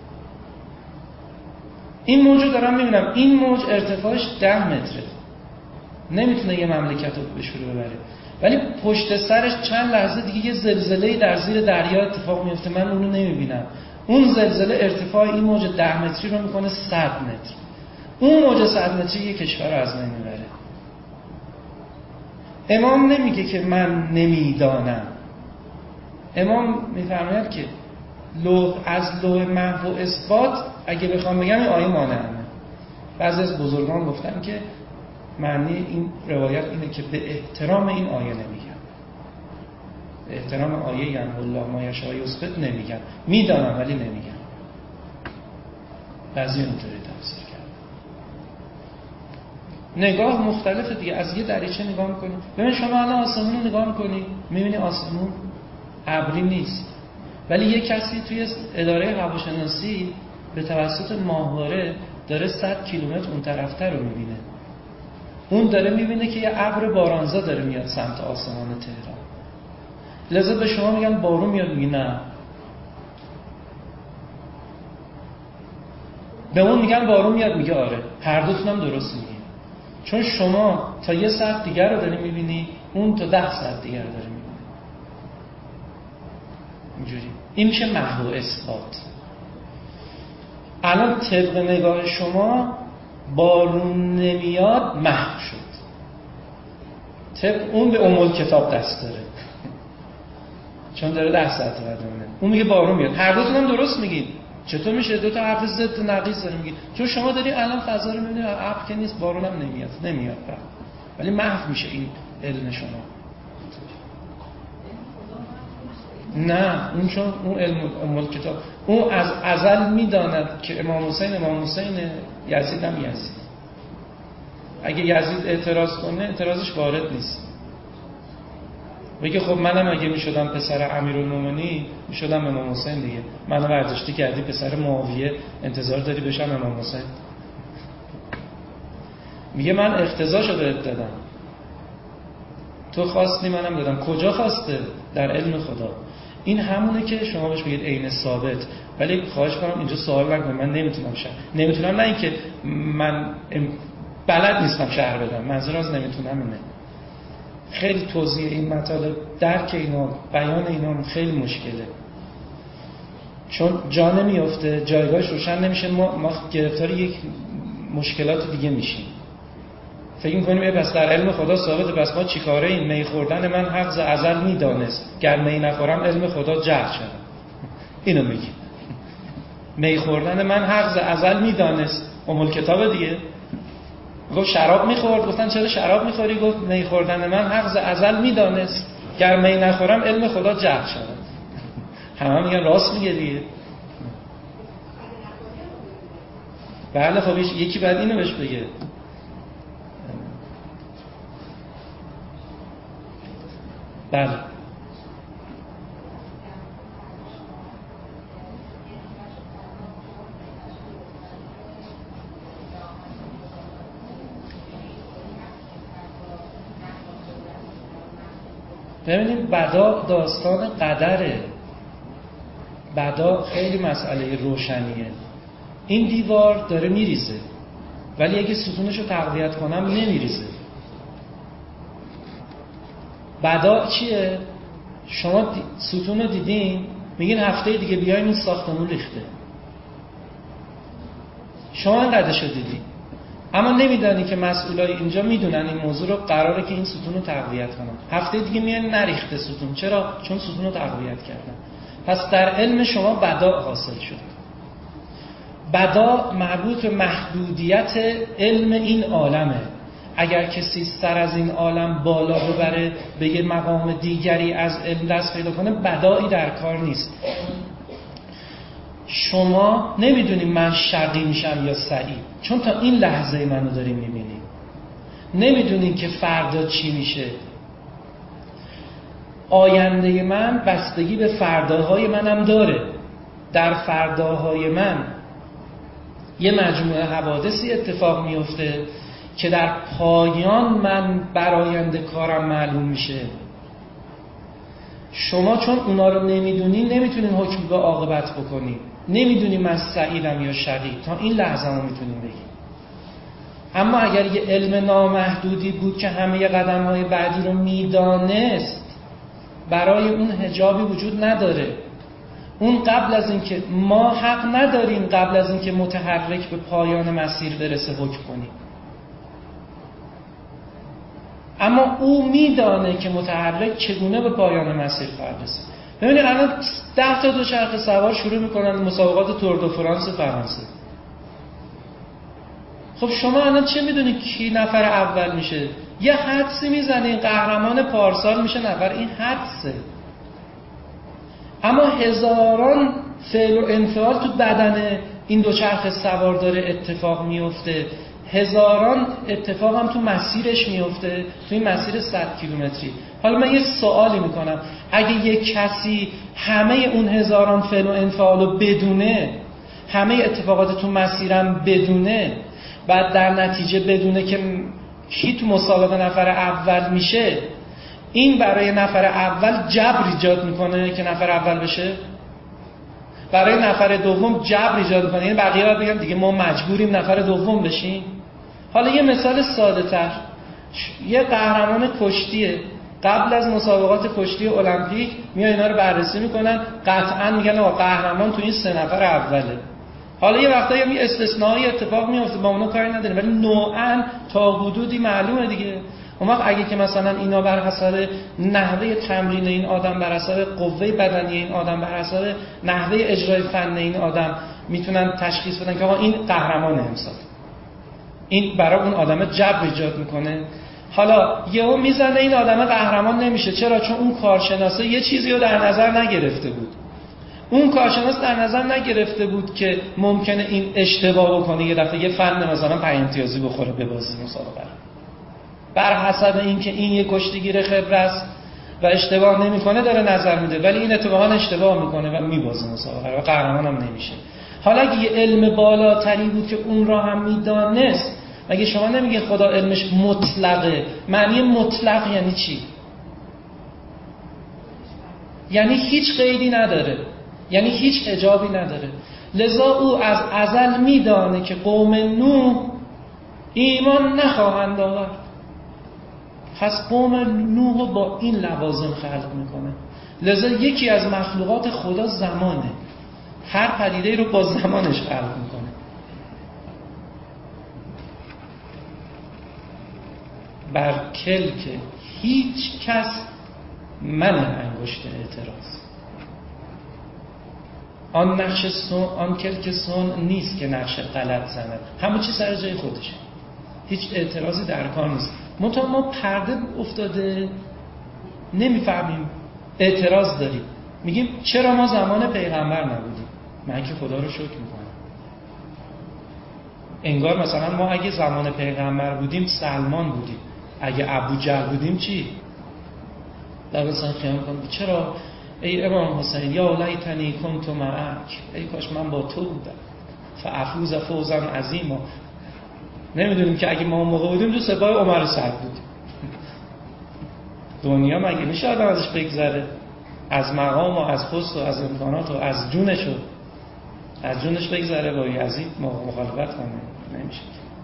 این موج رو دارم میبینم، این موج ارتفاعش ده متره، نمیتونه یه مملکت رو به شوره ببره، ولی پشت سرش چند لحظه دیگه یه زلزله‌ای در زیر دریا اتفاق میفته، من اونو نمیبینم. اون زلزله ارتفاع این موج ده متری رو میکنه صد متر. اون موج صد متری یه کشور رو از بین میبره. امام نمیگه که من نمیدانم. امام میفرماید که لوح از لوح محو و اثبات اگه بخوام بگم این آیه مانعه. بعضی از بزرگان گفتن که معنی این روایت اینه که به احترام این آیه نمیگم، به احترام آیه یمحو الله ما یشاء و یثبت نمیگم، میدانم ولی نمیگم. بعضی اینطوری تفسیر کرد. نگاه مختلفه دیگه. از یه دریچه نگاه میکنی. ببین شما الان آسمون رو نگاه میکنی میبینی آسمون ابری نیست، ولی یه کسی توی اداره هواشناسی به توسط ماهواره داره صد کیلومتر اون طرفتر رو میبینه. اون داره میبینه که یه ابر بارانزا داره میاد سمت آسمان تهران. لذا به شما میگن بارون میاد، میگی نه. به اون میگن بارون میاد، میگه آره. هر دوتون هم درست میگی، چون شما تا یه ساعت دیگر رو داری میبینی، اون تا ده ساعت دیگر رو داری میبینی. اینجوری این میشه محو و اثبات. الان طبق نگاه شما بارون نمیاد محو شد، طبق اون به ام کتاب دست داره چون داره ده ساعت ردونه، اون میگه بارون میاد. هر دوتون هم درست میگید. چطور میشه دو تا حرف ضد نقیض داره میگید؟ چون شما داری الان فضا رو میبینید ابر که نیست، بارون هم نمیاد نمیاد بر. ولی محو میشه این علم شما. نه اون چون اون علم ام کتاب اون از ازل میداند که امام حسین امام حسین، یزید هم یزید. اگه یزید اعتراض کنه اعتراضش وارد نیست، بگه خب منم اگه میشدم پسر امیرالمومنین میشدم امام حسین دیگه، منو ورزشتی کردی پسر معاویه انتظار داری بشم امام حسین. میگه من اقتضاشو بهت دادم، تو خواستی منم دادم. کجا خواسته؟ در علم خدا. این همونه که شما بهش بگید عین ثابت. ولی خواهش کنم اینجا سوال نکنید من نمیتونم شرح نمیتونم، نه اینکه من بلد نیستم شرح بدم، منظور از نمیتونم اینه. خیلی توضیح این مطالب، درک اینا، بیان اینا خیلی مشکله، چون جا نمیفته، جایگاهش روشن نمیشه، ما, ما گرفتار یک مشکلات دیگه میشیم. فکر می‌کنیم پس در علم خدا ثابته، پس ما چیکاره این؟ می خوردن من حق ز ازل میدانست، گر می نخورم علم خدا جهل شد. اینو میگی می خوردن من حق ز ازل میدانست، ام کتاب دیگه. گفت شراب میخورد، گفتن چرا شراب میخوری؟ گفت می خوردن من حق ز ازل میدانست، گر می نخورم علم خدا جهل شد. همه میگن راست میگه دیگه. بله خب یکی بعد اینو بهش بگه. بله ببینید بدا داستان قدره، بدا خیلی مسئله روشنیه. این دیوار داره میریزه ولی اگه ستونش رو تقویت کنم نمیریزه. بدا چیه؟ شما ستون رو دیدین میگین هفته دیگه بیایم این ساختمون ریخته، شما اینقدرش رو دیدین اما نمیدانی که مسئولای اینجا میدونن این موضوع رو قراره که این ستون رو تقویت کنن. هفته دیگه میان نریخته ستون. چرا؟ چون ستون رو تقویت کردن. پس در علم شما بدا حاصل شد. بدا مربوط به محدودیت علم این عالمه. اگر کسی سر از این عالم بالا ببره به یه مقام دیگری از علم دست پیدا کنه، بدایی در کار نیست. شما نمیدونید من شقی میشم یا سعید، چون تا این لحظه منو داریم میبینید. نمیدونید که فردا چی میشه. آینده من بستگی به فرداهای منم داره. در فرداهای من یه مجموعه حوادثی اتفاق میفته که در پایان من براینده کارم معلوم میشه. شما چون اونا رو نمیدونین نمیتونین حکم به عاقبت بکنین. نمیدونین من سعیدم یا شقی، تا این لحظه ما میتونیم بگیم. اما اگر یه علم نامحدودی بود که همه قدم‌های بعدی رو میدانست، برای اون حجابی وجود نداره. اون قبل از اینکه ما حق نداریم قبل از اینکه متحرک به پایان مسیر برسه حکم کنیم، اما او میدانه که متحرک چگونه به پایان مسیر خواهد رسید. ببینید الان ده تا دوچرخه سوار شروع میکنن مسابقات تور دو فرانس فرانسه. خب شما الان چه میدونی کی نفر اول میشه؟ یه حدسی میزنین قهرمان پارسال میشه نفر، این حدسه. اما هزاران فعل و انفعال تو بدن این دوچرخه سوار داره اتفاق میفته، هزاران اتفاق هم تو مسیرش میفته، تو این مسیر صد کیلومتری. حالا من یه سوالی میکنم، اگه یه کسی همه اون هزاران فعل و انفعالو بدونه، همه اتفاقات تو مسیرم بدونه، بعد در نتیجه بدونه که کی تو مسابقه نفر اول میشه، این برای نفر اول جبر ایجاد میکنه که نفر اول بشه؟ برای نفر دوم جبر ایجاد میکنه، یعنی بقیه باید بگم دیگه ما مجبوریم نفر دوم بشیم. حالا یه مثال ساده تر، یه قهرمان کشتیه، قبل از مسابقات کشتی المپیک میان اینا رو بررسی میکنن، قطعا میگن آقا قهرمان تو این سه نفر اوله. حالا یه وقتایی هم یه استثنایی اتفاق میفته، با اونا کاری نداریم، ولی نوعاً تا حدودی معلومه دیگه. اون وقت اگه که مثلا اینا بر حسب نحوه تمرین این آدم، بر حسب قوه بدنی این آدم، بر حسب نحوه اجرای فن این آدم میتونن تشخیص بدن که آقا این قهرمان امسال، این برای اون آدم جبر ایجاد میکنه. حالا یهو میزنه این آدم قهرمان نمیشه. چرا؟ چون اون کارشناسه یه چیزی رو در نظر نگرفته بود. اون کارشناس در نظر نگرفته بود که ممکنه این اشتباه بکنه، یه دفعه یه فن مثلا پنج امتیازی بخوره به بازی مسابقه. بر حسب اینکه این یه کشتیگیر خبره است و اشتباه نمیکنه داره نظر میده، ولی این اتفاقا اشتباه میکنه و میبازه مسابقه و قهرمان هم نمیشه. حالا اگه یه علم بالاتری بود که اون را هم میدانست، مگه شما نمیگه خدا علمش مطلقه؟ معنی مطلق یعنی چی؟ یعنی هیچ قیدی نداره، یعنی هیچ حجابی نداره. لذا او از ازل میدانه که قوم نوح ایمان نخواهند آورد، پس قوم نوح با این لوازم خلق میکنه. لذا یکی از مخلوقات خدا زمانه، هر پدیده رو با زمانش خلق میکنه. بر کلک هیچ کس من انگشت اعتراض. آن نقش سون، آن کلک سون نیست که نقش غلط زند، همه چی سر جای خودشه، هیچ اعتراضی در کار نیست. منتها ما پرده افتاده نمیفهمیم، اعتراض داریم، میگیم چرا ما زمان پیغمبر نبودیم؟ من که خدا رو شکر میکنم. انگار مثلا ما اگه زمان پیغمبر بودیم سلمان بودیم، اگه ابو جهل بودیم چی؟ در مثلا خیام کنم چرا ای امام حسین یا لیتنی کنت معک، ای کاش من با تو بودم، فافوز فوزا عظیما. نمیدونیم که اگه ما اون موقع بودیم تو سپاه عمر سعد بودیم. دنیا مگه میشه آدم ازش بگذره؟ از مقام و از حس و از امکانات و از جونش و از جونش بگذره با یزید مخالفت کنه؟ نمیشه.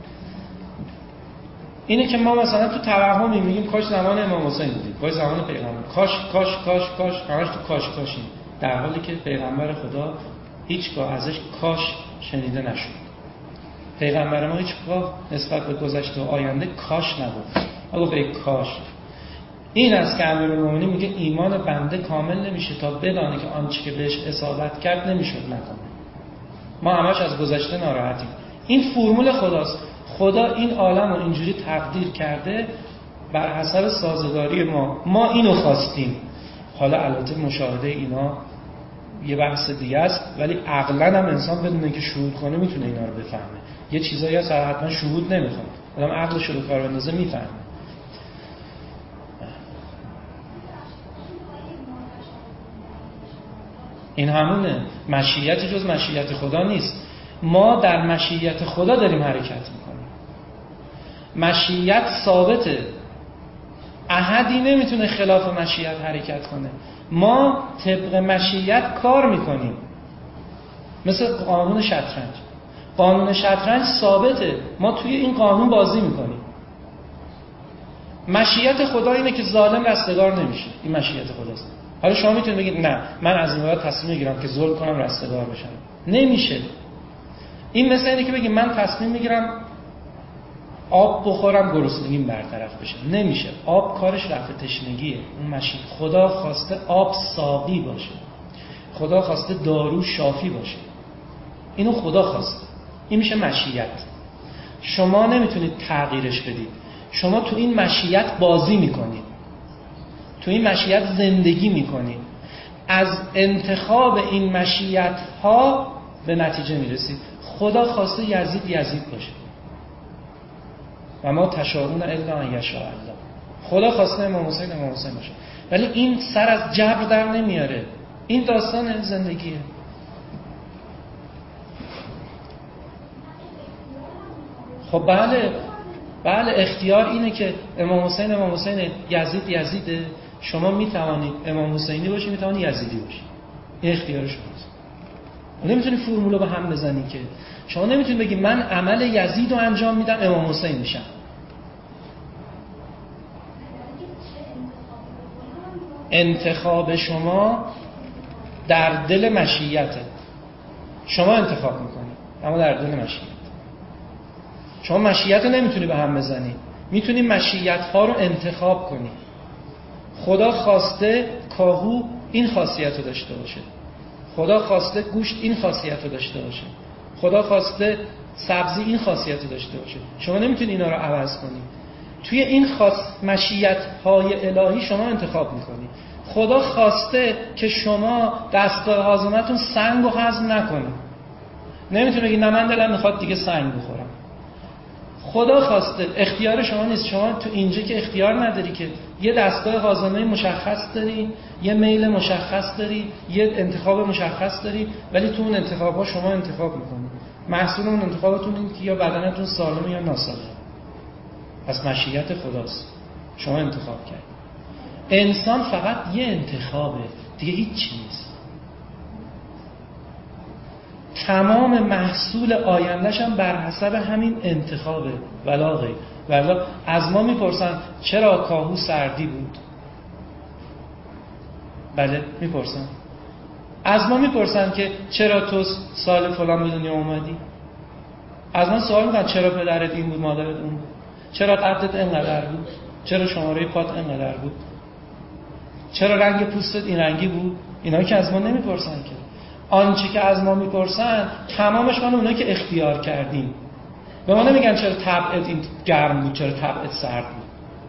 اینه که ما مثلا تو توهمی میگیم کاش زمان امام حسین بودیم، کاش زمان پیغمبر، کاش کاش کاش کاش همش تو کاش کاشیم، در حالی که پیغمبر خدا هیچگاه ازش کاش شنیده نشد. پیغمبر ما هیچگاه نسبت به گذشته و آینده کاش نگفت، اگه به کاش. این است که امیرالمومنین میگه ایمان بنده کامل نمیشه تا بدانه که آنچه که بهش اصابت کرد نمیشد نکنه. ما همش از گذشته ناراحتیم. این فرمول خداست. خدا این عالم رو اینجوری تقدیر کرده بر حسب سازگاری ما. ما اینو خواستیم. حالا البته مشاهده اینا یه بحث دیگه است، ولی عقلاً هم انسان بدونه که شهود کنه میتونه اینا رو بفهمه. یه چیزایی هست حتما شهود نمیخواد، آدم عقلش رو به کار بندازه میفهمه. این همونه. مشیتی جز مشیت خدا نیست. ما در مشیت خدا داریم حرکت میکنیم. مشیت ثابته، احدی نمیتونه خلاف مشیت حرکت کنه. ما طبق مشیت کار میکنیم، مثل قانون شطرنج. قانون شطرنج ثابته، ما توی این قانون بازی میکنیم. مشیت خدا اینه که ظالم رستگار نمیشه، این مشیت خداست. حالا شما میتونید بگید نه من از این بعد تصمیم میگیرم که ظلم کنم رستگار بشم، نمیشه. این مثل اینه که بگید من تصمیم میگیرم آب بخورم گرسنگیم برطرف بشه، نمیشه. آب کارش رفع تشنگیه، اون مشیت. خدا خواسته آب ساقی باشه، خدا خواسته دارو شافی باشه، اینو خدا خواسته. این میشه مشیت. شما نمیتونید تغییرش بدید، شما تو این مشیت بازی میکنید، تو این مشیت زندگی میکنید. از انتخاب این مشیت ها به نتیجه میرسید. خدا خواسته یزید یزید باشه و ما تشاءون الا ان یشاء الله. خدا خواسته امام حسین امام حسین باشه، ولی این سر از جبر در نمیاره. این داستان زندگیه. خب بله بله اختیار اینه که امام حسین امام حسین، یزید یزیده. شما میتوانید امام حسینی باشی، میتوانید یزیدی باشی، این اختیار شماست. نمیتونی فرمولو به هم بزنی که شما نمیتونید بگی من عمل یزید رو انجام میدم امام حسین میشم. انتخاب شما در دل مشیته، شما انتخاب میکنید. اما در دل مشیت. شما مشیت رو نمیتونی به هم بزنی، میتونی مشیت ها رو انتخاب کنی. خدا خواسته کاهو این خاصیت رو داشته باشه، خدا خواسته گوشت این خاصیت رو داشته باشه، خدا خواسته سبزی این خاصیت رو داشته باشه. شما نمیتونی اینا رو عوض کنی. توی این خاص مشیت های الهی شما انتخاب میکنی. خدا خواسته که شما دستگاه هاضمه‌تون سنگ رو هضم نکنه. نمیتونه بگی نه من دلم میخواد دیگه سنگ بخورم. خدا خواسته، اختیار شما نیست. شما تو اینجا که اختیار نداری، که یه دستگاه هاضمه مشخص داری، یه میل مشخص داری، یه انتخاب مشخص داری، ولی تو اون انتخاب‌ها شما انتخاب میکنی. محصول اون انتخابتون این که یا بدنتون سالمه یا ناسالم. پس مشیت خداست، شما انتخاب کرد. انسان فقط یه انتخابه، دیگه هیچ چیز نیست. تمام محصول آینده‌ش هم بر حسب همین انتخابه، ولا غیر. ولا از ما میپرسن چرا کاهو سردی بود؟ بله میپرسن. از ما میپرسن که چرا تو سال فلان به دنیا اومدی؟ از ما سوال میکنن چرا پدرت این بود، مادرت اون بود؟ چرا قدت اینقدر بود؟ چرا شماره پات اینقدر بود؟ چرا رنگ پوستت این رنگی بود؟ اینا که از ما نمیپرسن که. آنچه که از ما میپرسن تمامش مال اونایی که اختیار کردیم. به ما نمیگن چرا طبعت این گرم بود، چرا طبعت سرد بود.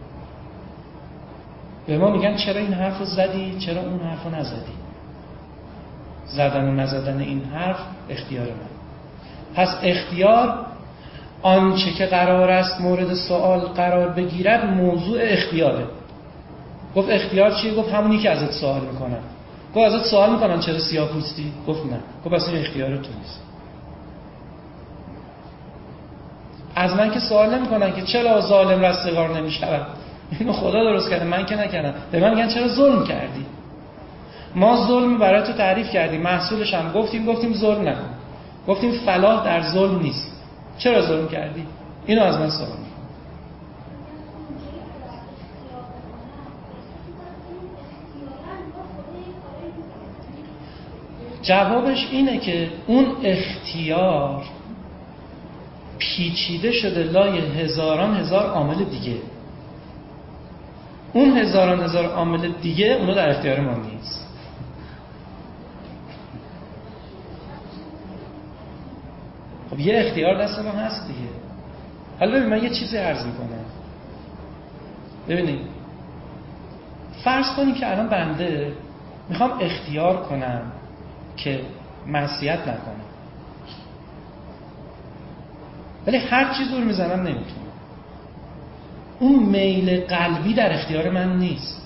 به ما میگن چرا این حرفو زدی، چرا اون حرفو نزدی. زدن و نزدن این حرف اختیار من. پس اختیار آنچه که قرار است مورد سوال قرار بگیرد موضوع اختیاره. گفت اختیار چیه؟ گفت همونی که ازت سوال میکنن. گفت ازت سوال میکنن چرا سیاه پوستی؟ گفت نه. گفت اصلا این اختیار تو نیست. از من که سوال نمیکنن که چرا ظالم رستگار نمیشود. اینو خدا درست کرده، من که نکردم. به من میگن چرا ظلم کردی؟ ما ظلم برای تو تعریف کردیم، محصولش هم گفتیم، گفتیم ظلم نکن. گفتیم فلاح در ظلم نیست. چرا ظلم کردی؟ اینو از من سوال میکنن. جوابش اینه که اون اختیار پیچیده شده لای هزاران هزار عامل دیگه. اون هزاران هزار عامل دیگه اونو در اختیار ما نیست. خب یه اختیار دست ما هست دیگه. حالا ببین من یه چیزی عرض میکنم. ببینید فرض کنیم که الان بنده میخوام اختیار کنم که معصیت نکنم، ولی هر چی زور میزنم نمیتونم. اون میل قلبی در اختیار من نیست.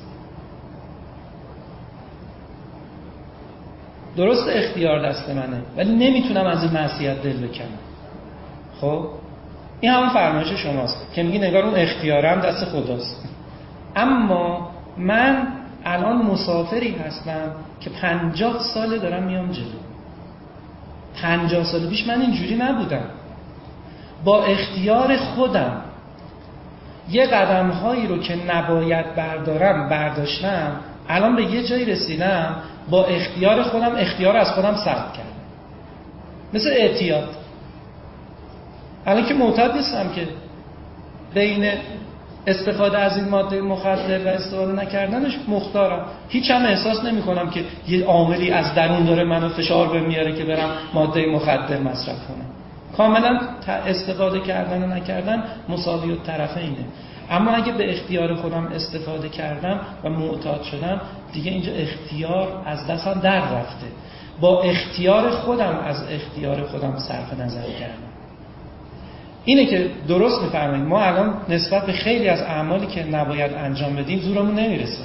درست اختیار دست منه ولی نمیتونم از این معصیت دل بکنم. خب این همون فرمایش شماست که میگی نگار اون اختیارم دست خداست. اما من الان مسافری هستم که پنجاه ساله دارم میام جلو. پنجاه سال پیش من اینجوری نبودم. با اختیار خودم یه قدم هایی رو که نباید بردارم برداشتم. الان به یه جایی رسیدم با اختیار خودم اختیار از خودم سلب کردم. مثل اعتیاد. الان که معتاد نیستم که بین استفاده از این ماده مخدر و استفاده نکردنش مختارم. هیچ هم احساس نمی کنم که یه عاملی از درون داره منو فشار بهم میاره که برم ماده مخدر مصرف کنم. کاملا استفاده کردن و نکردن مساوی الطرفینه. اما اگه به اختیار خودم استفاده کردم و معتاد شدم دیگه اینجا اختیار از دستم در رفته. با اختیار خودم از اختیار خودم صرف نظر کردم. اینه که درست می‌فرمایید. ما الان نسبت به خیلی از اعمالی که نباید انجام بدیم زورمون نمیرسه.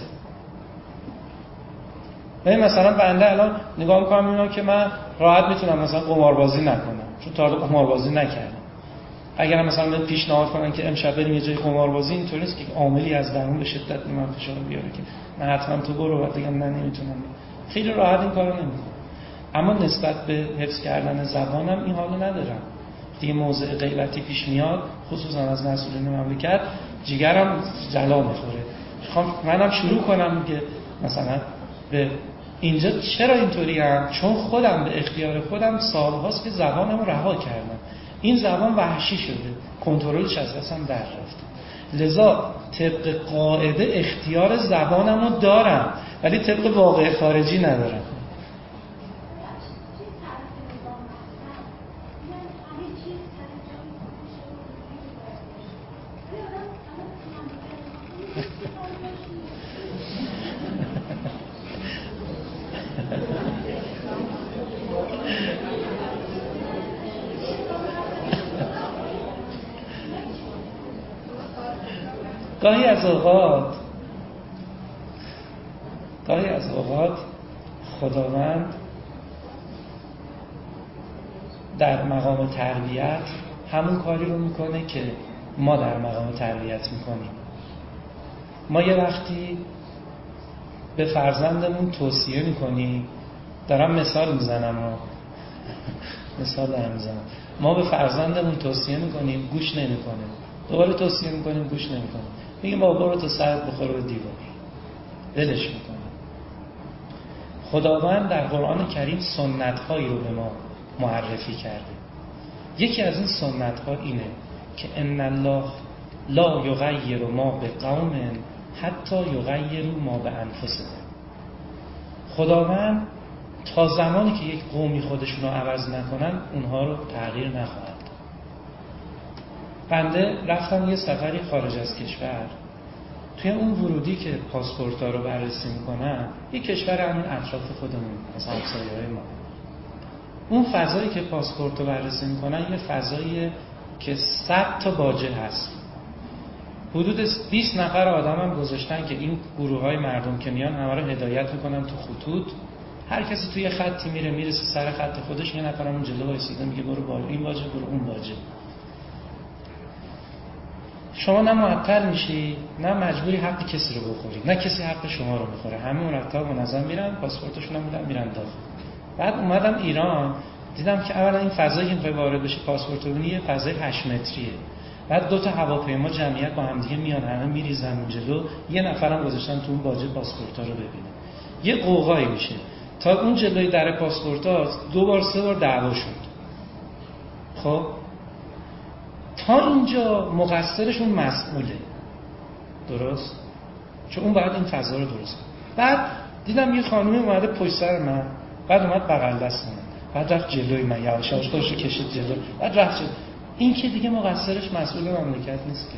ببین مثلا بنده الان نگاه می‌کنم می‌بینم که من راحت میتونم مثلا قماربازی نکنم چون تا حالا قماربازی نکردم. اگر مثلا بهت پیشنهاد کنن که امشب بریم یه جای قماربازی، اینطوری نیست که عاملی از درون به شدت به من فشار بیاره که نه حتما تو برو، بعد بگم نه نمیتونم. خیلی راحت این کارو نمی‌کنم. اما نسبت به حفظ کردن زبانم این حالو ندارم. دیگه موضع غیبتی پیش میاد خصوصا از مسئولین مملکت جیگرم جلا میخوره. میخوام منم شروع کنم که مثلا به اینجا چرا اینطوری هم؟ چون خودم به اختیار خودم سالهاست که زبانمو رها کردم. این زبان وحشی شده، کنترلش از دستم در رفته. لذا طبق قاعده اختیار زبانمو دارم، ولی طبق واقع خارجی ندارم. گاهی از اوقات گاهی از اوقات خداوند در مقام تربیت همون کاری رو میکنه که ما در مقام تربیت میکنیم. ما یه وقتی به فرزندمون توصیه میکنیم، دارم مثال میزنم ها مثال دارم میزنم ما به فرزندمون توصیه میکنیم، گوش نمیکنه. دوباره توصیه میکنیم، گوش نمیکنه. میگیم بابا برو تو سرت بخوره به دیوار، ولش میکنه. خداوند در قرآن کریم سنت‌هایی رو به ما معرفی کرده. یکی از این سنت‌ها اینه که ان الله لا یغیر ما بقوم حتی یغیروا ما بانفسهم. خداوند تا زمانی که یک قومی خودشون رو عوض نکنن اونها رو تغییر نخواهد. بنده رفتم یه سفری خارج از کشور، توی اون ورودی که پاسپورت‌ها رو بررسی میکنن، یه کشور همین اطراف خودمون از همسایه‌های ما، اون فضایی که پاسپورت رو بررسی میکنن یه فضایی که صد تا باجه هست. حدود بیست نفر آدم هم گذاشتن که این گروه‌های مردم که میان همه رو هدایت میکنن تو خطوط. هر کسی توی خطی میره، میرسه سر خط خودش، یه نفرم اون جلو وایسیده میگه برو بالا این باجه، برو اون باجه. شما نه معطل میشی، نه مجبوری حق کسی رو بخوری، نه کسی حق شما رو میخوره. همه مرتب منظم میرن، پاسپورتشون هم میدن میرن داخل. بعد اومدم ایران، دیدم که اولا این فضایی که میخوای وارد بشی پاسپورت رو ببینی یه فضای هشت متریه. بعد دو تا هواپیما جمعیت با هم دیگه میان، همه میریزن اون جلو، یه نفرم گذاشتن تو اون باجه پاسپورتا رو ببینه. یه قوقایی میشه. تا اون جلوی در پاسپورتا دو بار سه بار دعوا شد. خب تا اینجا مقصرشون مسئوله، درست؟ چون اون باید این فضا رو درست کنه. بعد دیدم یه خانومی اومده پشت سر من، بعد اومد بغل دست من، بعد رفت جلوی من، یواش یواش خودش رو کشید جلو، بعد رفت جلو. این که دیگه مقصرش مسئول مملکت نیست که.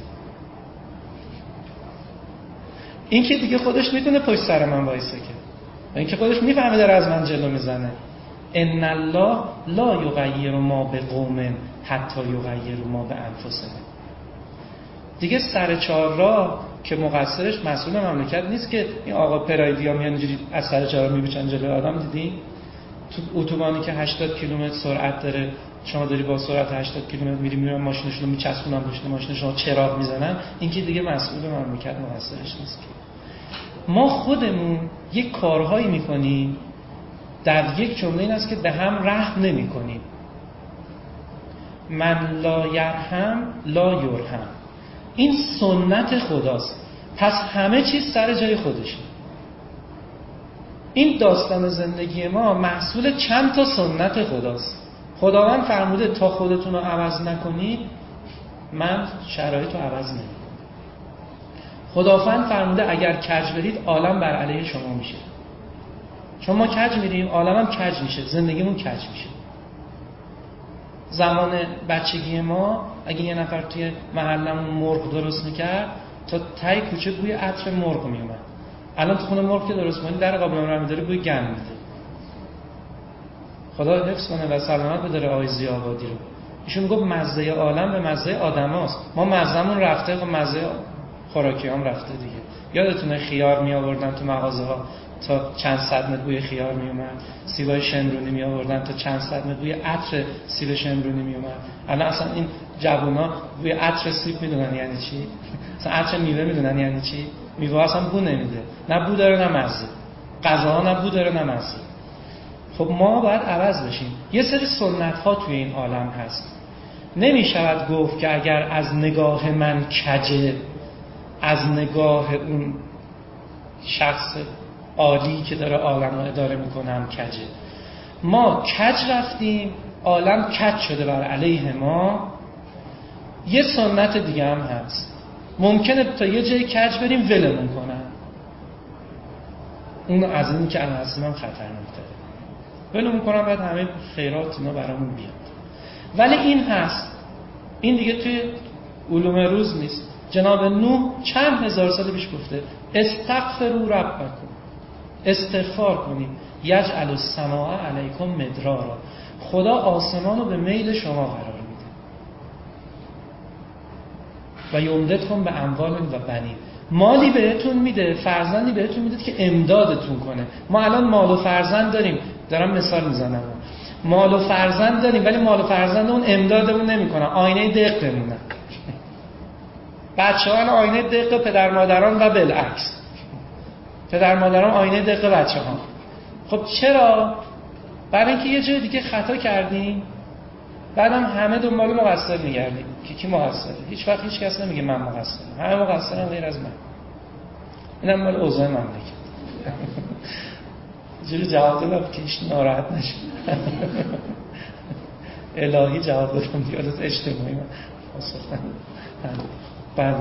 این که دیگه خودش میتونه پشت سر من وایسه که. این که خودش میفهمه داره از من جلو میزنه. ان الله لا یغیر ما بقوم حتی یغیروا ما بانفسهم. دیگه سر چهار راه که مقصرش مسئول مملکت نیست که. این آقا پرایدیا میان اینجوری از سر چهار راه میبیچن جلوی آدم، دیدین؟ تو اتوبانی که هشتاد کیلومتر سرعت داره، شما داری با سرعت هشتاد کیلومتر میری، میرن ماشینشون رو میچسبونن پشت ماشینشون، چراغ میزنن. این که دیگه مسئول مملکت مقصرش نیست که. ما خودمون یک کارهایی میکنیم در یک جمله این است که به هم رحم نمی کنیم. من لا یرحم لا یرحم. این سنت خداست، پس همه چیز سر جای خودشه. این داستان زندگی ما محصول چند تا سنت خداست. خداوند فرموده تا خودتون رو عوض نکنید من شرایط رو عوض نمی کنم. خداوند فرموده اگر کج برید عالم بر علیه شما میشه. چون ما کج میریم عالم هم کج میشه، زندگیمون کج میشه. زمان بچگی ما اگه یه نفر توی محلمون مرغ درست میکرد تا تای کوچه بوی عطر مرغ میومد. الان تو خونه مرغ که درست کنی در قابلمه رو میذاره بوی گند میده. خدا حفظ کنه و سلامت بداره آقای ضیاءآبادی رو. ایشون گفت مزه عالم به مزه آدماست. ما مزهمون رفته، خب مزه خوراکی هم رفته دیگه. یادتونه خیار می آوردن تو مغازه ها تا چند صد متر بوی خیار می اومد، سیبای شمرونی می آوردن تا چند صد متر بوی عطر سیب شمرونی می اومد. الان اصلا این جوونا بوی عطر سیب میدونن یعنی چی؟ اصلا عطر میوه میدونن یعنی چی؟ میوه اصلا بو نمیده، نه بو داره نه مزه. غذاها نه بو داره نه مزه. خب ما باید عوض بشیم. یه سری سنت ها توی این عالم هست. نمیشود گفت که اگر از نگاه من کجه، از نگاه اون شخص عالی که داره عالم رو اداره میکنه هم کجه. ما کج رفتیم، عالم کج شده بر علیه ما. یه سنت دیگه هم هست، ممکنه تا یه جای کج بریم ولمون کنن، اون از این که الان هستیم هم خطرناک‌تره، ولمون کنن بعد همه خیرات اینا برامون بیاد. ولی این هست، این دیگه توی علوم روز نیست. جناب نوح چند هزار سال پیش گفته استغفروا ربکم، استغفار کنید، یجعل السماء علیکم مدرارا، خدا آسمان رو به میل شما قرار میده و یمددکم به اموال و بنین، مالی بهتون میده، فرزندی بهتون میده که امدادتون کنه. ما الان مال و فرزند داریم، دارم مثال میزنم، مال و فرزند داریم ولی مال و فرزندمون امدادمون نمیکنه، آینه دقمونه. بچه‌ها آینه دق پدر مادران و بالعکس، پدر مادران آینه دق بچه‌ها. خب چرا؟ برای اینکه یه جای دیگه خطا کردیم، بعدم همه دنبال مقصر میگردیم که کی مقصره. هیچ وقت هیچ کس نمیگه من مقصرم، همه مقصرن غیر از من. اینم مال اوضاع مملکت. جوری جواب دادم که هیچ ناراحت نشه. الهی جواب دادم دیگه، از اجتماعی من اصلا. بله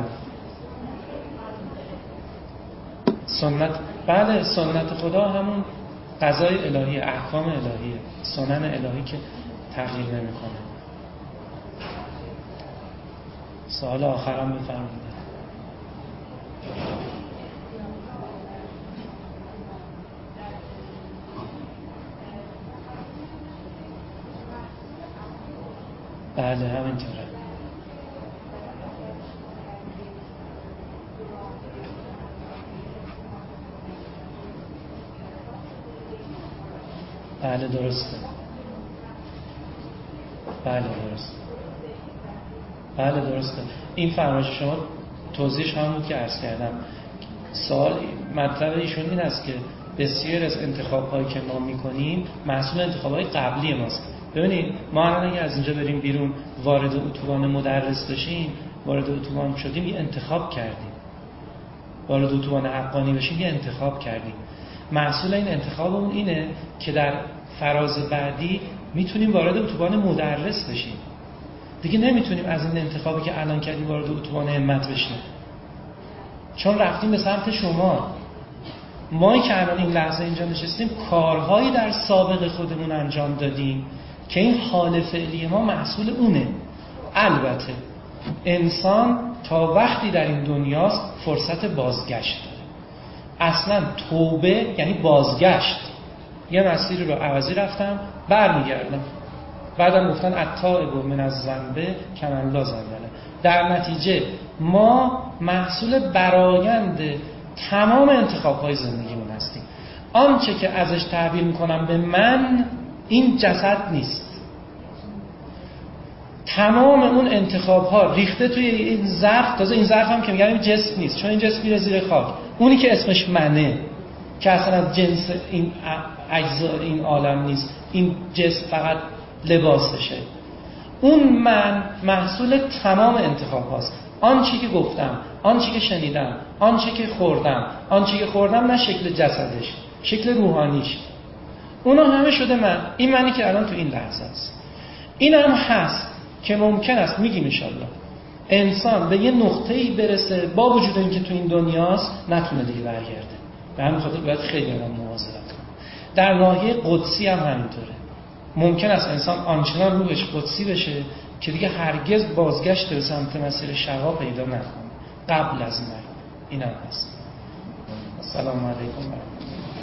سنت، بله سنت خدا همون قضای الهی، احکام الهیه، سنن الهی که تغییر نمیکنه. سوال آخرم بفرمایید. بله همینطوره. بله درسته. بله درسته. بله درسته. این فرمایش شما توضیحش هم بود که عرض کردم. سوال مطلب ایشون این است که بسیار از انتخاب‌هایی که ما می‌کنیم محصول انتخاب‌های قبلی ماست. ببینید ما الان اگه از اینجا بریم بیرون وارد اتوبان مدرس بشیم، وارد اتوبان شدیم یه انتخاب کردیم. وارد اتوبان حقانی بشیم یه انتخاب کردیم. محصول این انتخابمون اینه که در فراز بعدی میتونیم وارد اتوبان مدرس بشیم. دیگه نمیتونیم از این انتخابی که الان کردیم وارد اتوبان همت بشیم، چون رفتیم به سمت شما. ما که الان این لحظه اینجا نشستیم کارهایی در سابق خودمون انجام دادیم که این حال فعلی ما محصول اونه. البته انسان تا وقتی در این دنیاست فرصت بازگشت داره. اصلا توبه یعنی بازگشت. یه مسیر رو عوضی رفتم برمیگردم، بعدم گفتن التائب من الذنب کمن لا ذنب له. در نتیجه ما محصول برآیند تمام انتخاب‌های زندگیمون هستیم. آنچه که ازش تعبیر میکنم به من، این جسد نیست. تمام اون انتخاب‌ها ریخته توی این ظرف. تازه این ظرف هم که میگم جسم نیست، چون این جسم میره زیر خاک. اونی که اسمش منه که اصلا از جنس این اجزا این عالم نیست، این جسم فقط لباسشه. اون من محصول تمام انتخاب هاست. آنچه که گفتم، آنچه که شنیدم، آنچه که خوردم، آنچه که خوردم، نه شکل جسدش، شکل روحانیش، اونا همه شده من. این منی که الان تو این لحظه است. این هم هست که ممکن است میگیم انشالله انسان به یه نقطه‌ای برسه با وجود اینکه تو این دنیاست نتونه دیگه برگرده. به همین خاطر باید خیلی آدم مواظبت کنه. در ناحیه قدسی هم همینطوره. ممکن است انسان آنچنان روحش قدسی بشه که دیگه هرگز بازگشت به سمت مسیر شقا پیدا نکنه قبل از مرگ. این هم هست. السلام علیکم.